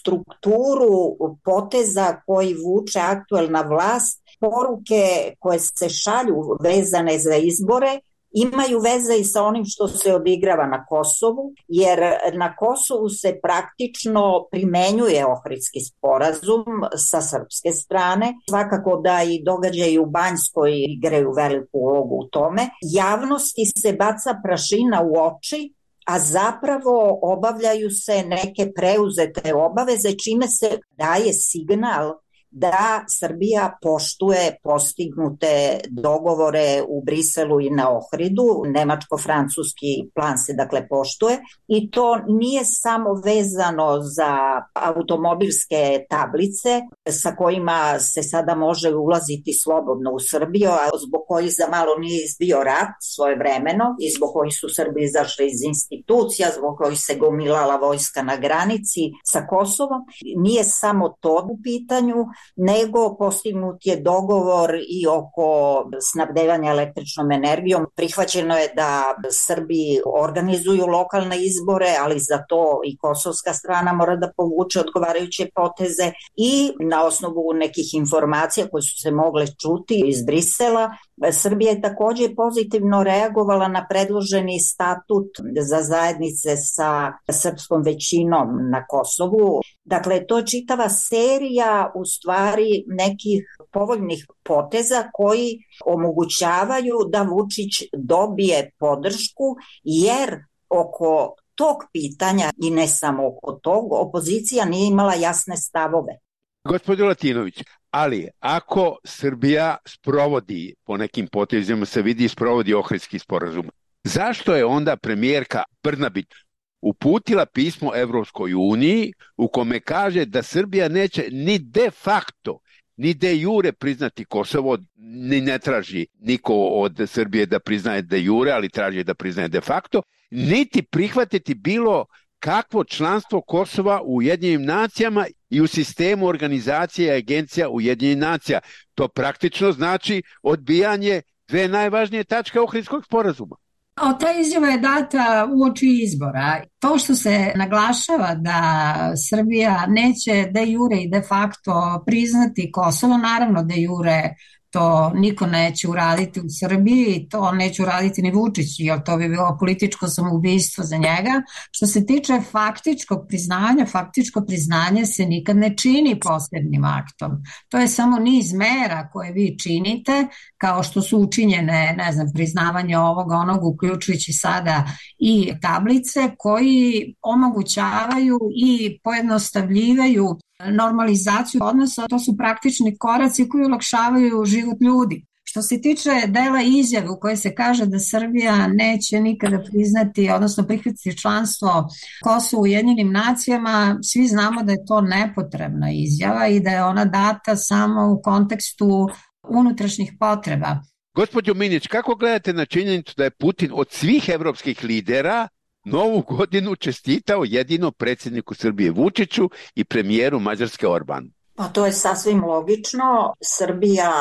strukturu poteza koji vuče aktuelna vlast. Poruke koje se šalju vezane za izbore imaju veze i sa onim što se odigrava na Kosovu, jer na Kosovu se praktično primenjuje Ohridski sporazum sa srpske strane. Svakako da i događaji u Banjskoj igraju veliku ulogu u tome. Javnosti se baca prašina u oči, a zapravo obavljaju se neke preuzete obaveze, čime se daje signal da Srbija poštuje postignute dogovore u Briselu i na Ohridu. Nemačko-francuski plan se dakle poštuje i to nije samo vezano za automobilske tablice sa kojima se sada može ulaziti slobodno u Srbiju, a zbog kojih za malo nije izbio rat svojevremeno i zbog kojih su Srbi izašli iz institucija, zbog kojih se gomilala vojska na granici sa Kosovom. Nije samo to u pitanju, nego postignut je dogovor i oko snabdevanja električnom energijom. Prihvaćeno je da Srbi organizuju lokalne izbore, ali za to i kosovska strana mora da povuče odgovarajuće poteze i na osnovu nekih informacija koje su se mogle čuti iz Brisela, Srbija je također pozitivno reagovala na predloženi statut za zajednice sa srpskom većinom na Kosovu. Dakle, to je čitava serija u stvari nekih povoljnih poteza koji omogućavaju da Vučić dobije podršku, jer oko tog pitanja i ne samo oko tog, opozicija nije imala jasne stavove. Gospodin Latinović, ali ako Srbija sprovodi, po nekim potezima se vidi, sprovodi Ohridski sporazum, zašto je onda premijerka Brnabić uputila pismo Evropskoj uniji u kome kaže da Srbija neće ni de facto, ni de jure priznati Kosovo, ni ne traži niko od Srbije da priznaje de jure, ali traži da priznaje de facto, niti prihvatiti bilo kakvo članstvo Kosova u Ujedinjenim nacijama i u sistemu organizacije i agencija Ujedinjenih nacija. To praktično znači odbijanje dve najvažnije tačke Ohridskog sporazuma. A ta izjava je data uoči izbora. To što se naglašava da Srbija neće de jure i de facto priznati Kosovo, naravno de jure to niko neće uraditi u Srbiji, to neće uraditi ni Vučić, jer to bi bilo političko samoubistvo za njega. Što se tiče faktičkog priznanja, faktičko priznanje se nikad ne čini posebnim aktom. To je samo niz mera koje vi činite, kao što su učinjene, ne znam, priznavanje ovoga, onog, uključujući sada i tablice, koji omogućavaju i pojednostavljivaju normalizaciju odnosa. To su praktični koraci koji olakšavaju život ljudi. Što se tiče dela izjave u kojoj se kaže da Srbija neće nikada priznati, odnosno prihvatiti članstvo Kosova u Ujedinjenim nacijama, svi znamo da je to nepotrebna izjava i da je ona data samo u kontekstu unutrašnjih potreba. Gospođo Minić, kako gledate na činjenicu da je Putin od svih evropskih lidera Novu godinu čestitao jedino predsjedniku Srbije Vučiću i premijeru Mađarske Orbanu? Pa to je sasvim logično. Srbija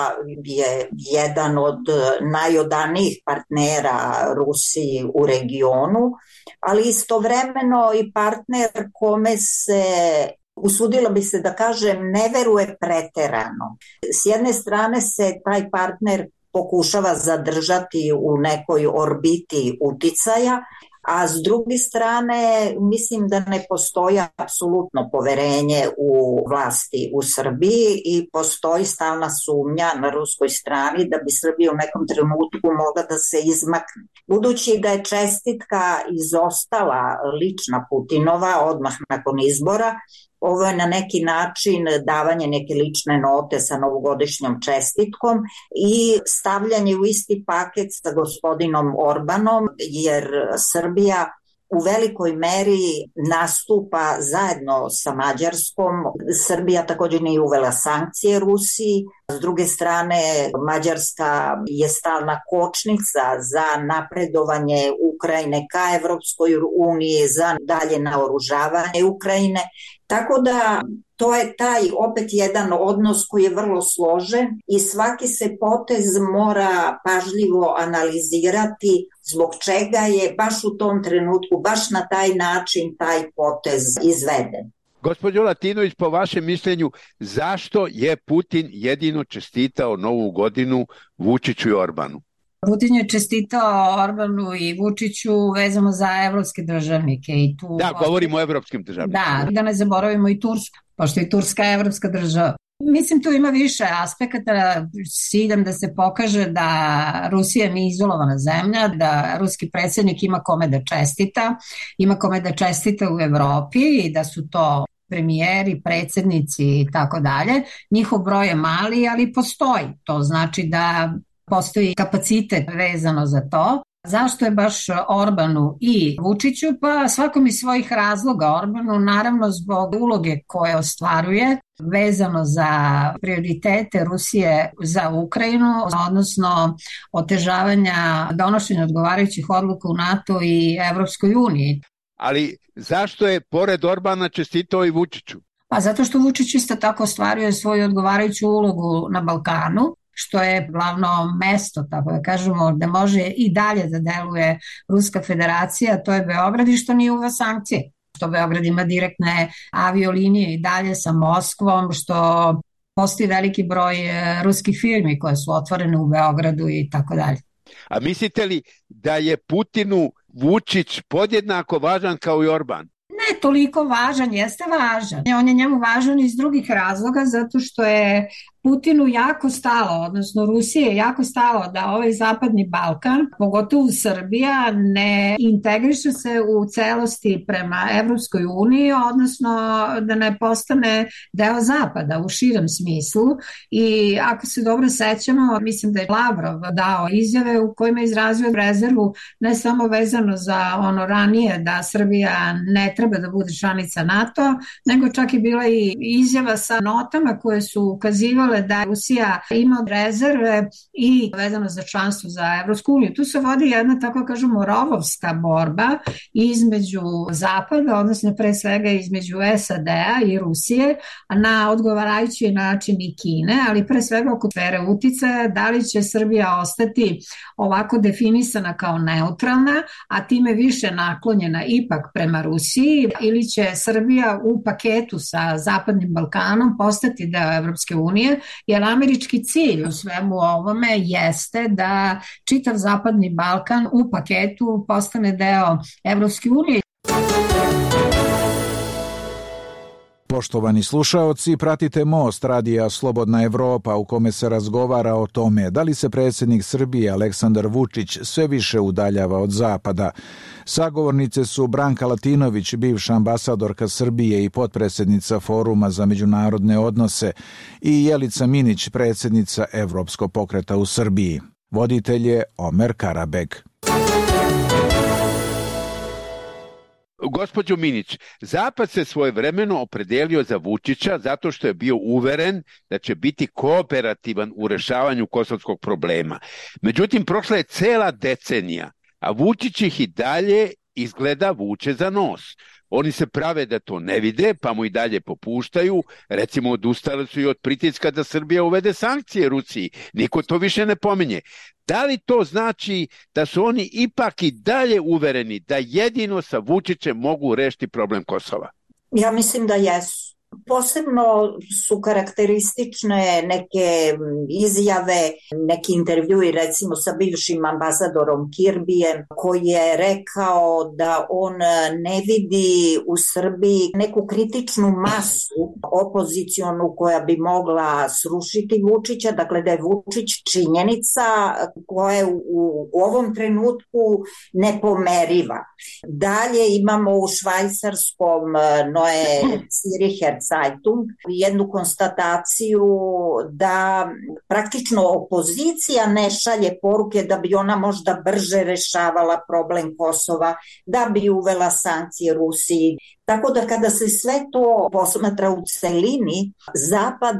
je jedan od najodanijih partnera Rusiji u regionu, ali istovremeno i partner kome se, usudila bi se da kažem, ne veruje preterano. S jedne strane se taj partner pokušava zadržati u nekoj orbiti uticaja, a s druge strane mislim da ne postoji apsolutno poverenje u vlasti u Srbiji i postoji stalna sumnja na ruskoj strani da bi Srbija u nekom trenutku mogla da se izmakne. Budući da je čestitka izostala lična Putinova odmah nakon izbora, ovo je na neki način davanje neke lične note sa novogodišnjom čestitkom i stavljanje u isti paket sa gospodinom Orbanom, jer Srbija u velikoj meri nastupa zajedno sa Mađarskom. Srbija također nije uvela sankcije Rusiji. S druge strane, Mađarska je stalna kočnica za napredovanje Ukrajine ka Evropskoj uniji, za dalje naoružavanje Ukrajine. Tako da to je taj opet jedan odnos koji je vrlo složen i svaki se potez mora pažljivo analizirati zbog čega je baš u tom trenutku, baš na taj način taj potez izveden. Gospođo Latinović, po vašem mišljenju, zašto je Putin jedino čestitao Novu godinu Vučiću i Orbanu? Putin je čestitao Orbanu i Vučiću vezano za evropske državnike. I tu da, govorimo o evropskim državnicima. Da, da ne zaboravimo i Tursku, pošto je Turska je evropska država. Mislim, tu ima više aspekata, ciljem da se pokaže da Rusija nije izolovana zemlja, da ruski predsjednik ima kome da čestita, ima kome da čestita u Evropi i da su to premijeri, predsjednici i tako dalje. Njihov broj je mali, ali postoji. To znači da postoji kapacitet vezano za to. Zašto je baš Orbanu i Vučiću? Pa svakom iz svojih razloga. Orbanu naravno zbog uloge koje ostvaruje vezano za prioritete Rusije za Ukrajinu, odnosno otežavanja donošenja odgovarajućih odluka u NATO i Evropskoj uniji. Ali zašto je pored Orbana čestitao i Vučiću? Pa zato što Vučić isto tako ostvaruje svoju odgovarajuću ulogu na Balkanu, što je glavno mesto, tako da kažemo, da može i dalje da deluje Ruska federacija, to je Beograd i što nije uveo sankcije. Što Beograd ima direktne aviolinije i dalje sa Moskvom, što postoji veliki broj ruskih firmi koje su otvorene u Beogradu i tako dalje. A mislite li da je Putinu Vučić podjednako važan kao i Orban? Ne toliko važan, jeste važan. On je njemu važan iz drugih razloga, zato što je Putinu jako stalo, odnosno Rusije je jako stalo da ovaj zapadni Balkan, pogotovo Srbija, ne integriše se u celosti prema Evropskoj uniji, odnosno da ne postane deo zapada u širem smislu. I ako se dobro sećamo, mislim da je Lavrov dao izjave u kojima je izrazio rezervu ne samo vezano za ono ranije da Srbija ne treba da bude članica NATO, nego čak je bila i izjava sa notama koje su ukazivale da Rusija ima rezerve i vezano za članstvo za Evropsku uniju. Tu se vodi jedna, tako kažemo, rovovska borba između Zapada, odnosno pre svega između S A D-a i Rusije, na odgovarajući način i Kine, ali pre svega oko sfere uticaja, da li će Srbija ostati ovako definisana kao neutralna, a time više naklonjena ipak prema Rusiji, ili će Srbija u paketu sa Zapadnim Balkanom postati deo Evropske unije, jer američki cilj u svemu ovome jeste da čitav Zapadni Balkan u paketu postane deo Evropske unije. Poštovani slušaoci, pratite Most radija Slobodna Evropa u kome se razgovara o tome da li se predsjednik Srbije Aleksandar Vučić sve više udaljava od Zapada. Sagovornice su Branka Latinović, bivša ambasadorka Srbije i potpredsjednica Foruma za međunarodne odnose, i Jelica Minić, predsjednica Evropskog pokreta u Srbiji. Voditelj je Omer Karabeg. Gospođo Minić, Zapad se svojevremeno opredelio za Vučića zato što je bio uveren da će biti kooperativan u rešavanju kosovskog problema. Međutim, prošla je cela decenija, a Vučić ih i dalje izgleda vuče za nos. Oni se prave da to ne vide, pa mu i dalje popuštaju. Recimo, odustali su i od pritiska da Srbija uvede sankcije Rusiji. Niko to više ne pominje. Da li to znači da su oni ipak i dalje uvereni da jedino sa Vučićem mogu rešiti problem Kosova? Ja mislim da jesu. Posebno su karakteristične neke izjave, neki intervjui recimo sa bivšim ambasadorom Kirbijem, koji je rekao da on ne vidi u Srbiji neku kritičnu masu opozicionu koja bi mogla srušiti Vučića, dakle da je Vučić činjenica koja je u, u ovom trenutku nepomeriva. Dalje imamo u švajcarskom Noe Ziriher Zeitung jednu konstataciju da praktično opozicija ne šalje poruke da bi ona možda brže rešavala problem Kosova, da bi uvela sankcije Rusiji. Tako da kada se sve to posmatra u celini, Zapad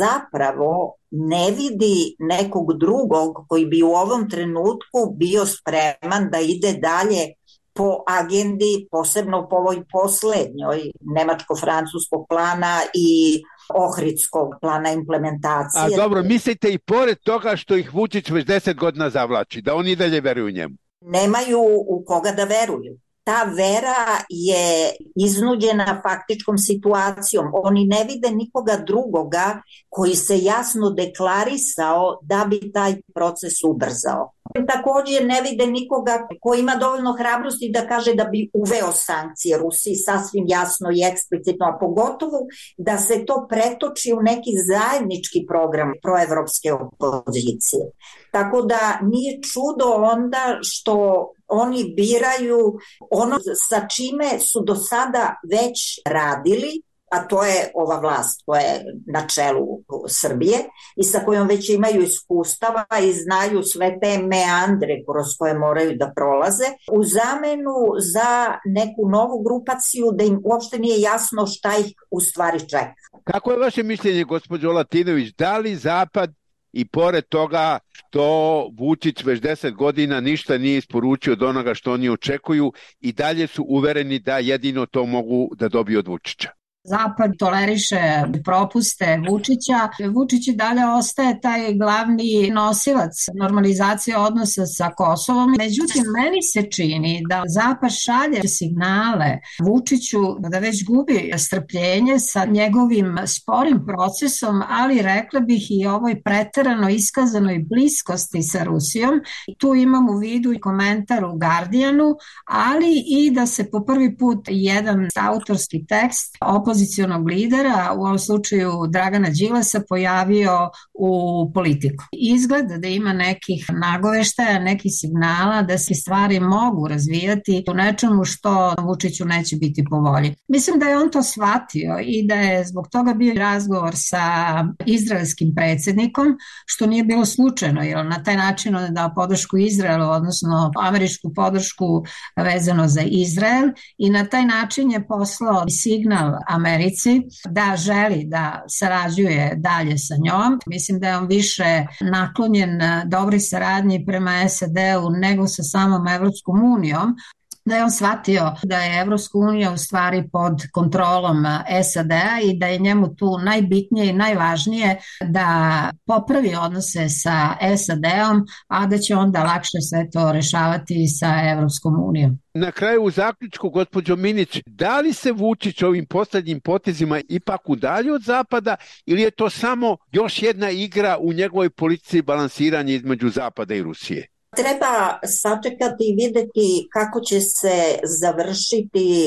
zapravo ne vidi nekog drugog koji bi u ovom trenutku bio spreman da ide dalje po agendi, posebno po ovoj poslednjoj nemačko-francuskog plana i ohridskog plana implementacije. A dobro, mislite i pored toga što ih Vučić već deset godina zavlači, da oni i dalje veruju njemu? Nemaju u koga da veruju. Ta vera je iznuđena faktičkom situacijom. Oni ne vide nikoga drugoga koji se jasno deklarisao da bi taj proces ubrzao. Također ne vide nikoga koji ima dovoljno hrabrosti da kaže da bi uveo sankcije Rusiji sasvim jasno i eksplicitno, a pogotovo da se to pretoči u neki zajednički program proevropske opozicije. Tako da nije čudo onda što oni biraju ono sa čime su do sada već radili, a to je ova vlast koja je na čelu Srbije i sa kojom već imaju iskustava i znaju sve te meandre kroz koje moraju da prolaze, u zamenu za neku novu grupaciju da im uopšte nije jasno šta ih u stvari čeka. Kako je vaše mišljenje, gospođo Latinović, da li Zapad i pored toga što Vučić već deset godina ništa nije isporučio od onoga što oni očekuju i dalje su uvereni da jedino to mogu da dobiju od Vučića? Zapad toleriše propuste Vučića. Vučić i dalje ostaje taj glavni nosilac normalizacije odnosa sa Kosovom. Međutim, meni se čini da Zapad šalje signale Vučiću da već gubi strpljenje sa njegovim sporim procesom, ali rekla bih i ovoj preterano iskazanoj bliskosti sa Rusijom. Tu imam u vidu i komentar u Guardianu, ali i da se po prvi put jedan autorski tekst opozicionog lidera, u ovom slučaju Dragana Đilasa, pojavio u Politiku. Izgleda da ima nekih nagoveštaja, nekih signala da se stvari mogu razvijati u nečemu što Vučiću neće biti po volji. Mislim da je on to shvatio i da je zbog toga bio razgovor sa izraelskim predsjednikom, što nije bilo slučajno, jer na taj način on je dao podršku Izraelu, odnosno američku podršku vezano za Izrael, i na taj način je poslao signal Americi da želi da sarađuje dalje sa njom. Mislim da je on više naklonjen dobroj saradnji prema S A D-u nego sa samom Evropskom unijom, da je on shvatio da je Evropska unija u stvari pod kontrolom S A D-a i da je njemu tu najbitnije i najvažnije da popravi odnose sa S A D-om, a da će onda lakše sve to rešavati sa Evropskom unijom. Na kraju u zaključku, gospođo Minić, da li se Vučić ovim posljednjim potezima ipak udalji od Zapada ili je to samo još jedna igra u njegovoj politici balansiranja između Zapada i Rusije? Treba sačekati i vidjeti kako će se završiti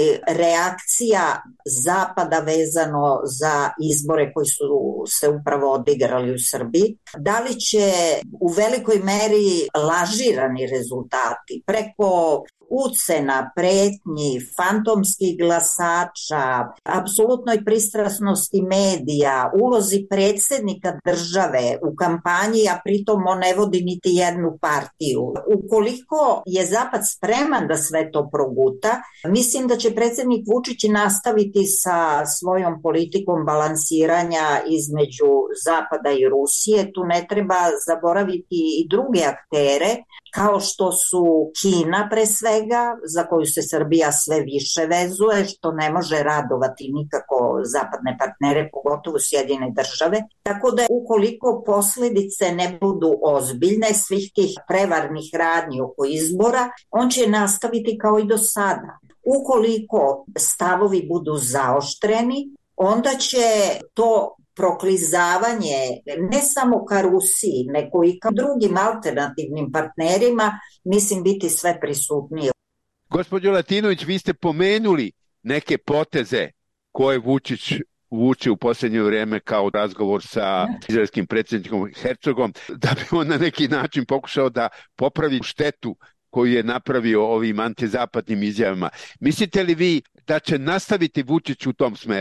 reakcija Zapada vezano za izbore koji su se upravo odigrali u Srbiji. Da li će u velikoj meri lažirani rezultati preko ucena, pretnji, fantomskih glasača, apsolutnoj pristrasnosti medija, ulozi predsjednika države u kampanji, a pritom on ne vodi niti jednu partiju. Ukoliko je Zapad spreman da sve to proguta, mislim da će predsjednik Vučić nastaviti sa svojom politikom balansiranja između Zapada i Rusije. Tu ne treba zaboraviti i druge aktere, kao što su Kina pre svega, za koju se Srbija sve više vezuje, što ne može radovati nikako zapadne partnere, pogotovo Sjedinjene države. Tako da ukoliko posljedice ne budu ozbiljne svih tih prevarnih radnji oko izbora, on će nastaviti kao i do sada. Ukoliko stavovi budu zaoštreni, onda će to proklizavanje ne samo ka Rusiji, nego i ka drugim alternativnim partnerima, mislim, biti sve prisutnije. Gospođo Latinović, vi ste pomenuli neke poteze koje Vučić vuče u posljednje vrijeme kao razgovor sa izraelskim predsjednikom Herzogom, da bi on na neki način pokušao da popravi štetu koju je napravio ovim antizapadnim izjavama. Mislite li vi da će nastaviti Vučić u tom smeru?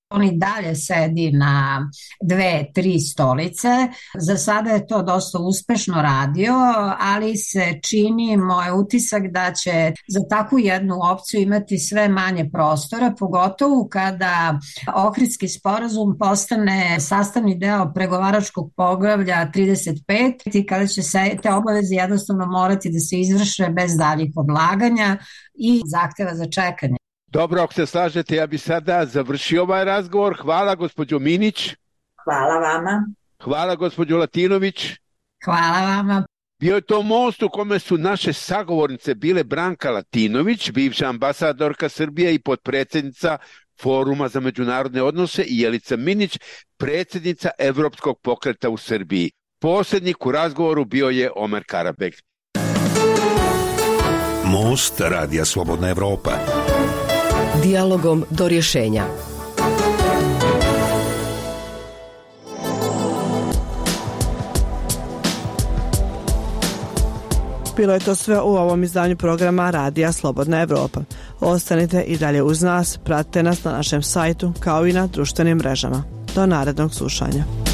On i dalje sedi na dve, tri stolice. Za sada je to dosta uspešno radio, ali se čini moj utisak da će za takvu jednu opciju imati sve manje prostora, pogotovo kada Ohridski sporazum postane sastavni deo pregovaračkog poglavlja trideset pet i kada će se te obaveze jednostavno morati da se izvrše bez daljih odlaganja i zahteva za čekanje. Dobro, ako se slažete, ja bi sada završio ovaj razgovor. Hvala gospođo Minić. Hvala vama. Hvala gospođo Latinović. Hvala vama. Bio je to most u kome su naše sagovornice bile Branka Latinović, bivša ambasadorka Srbije i potpredsjednica Foruma za međunarodne odnose, i Jelica Minić, predsjednica Evropskog pokreta u Srbiji. Posljednik u razgovoru bio je Omer Karabek. Most Radija Slobodna Evropa. Dijalogom do rješenja. Bilo je to sve u ovom izdanju programa Radija Slobodna Evropa. Ostanite i dalje uz nas, pratite nas na našem sajtu kao i na društvenim mrežama. Do narednog slušanja.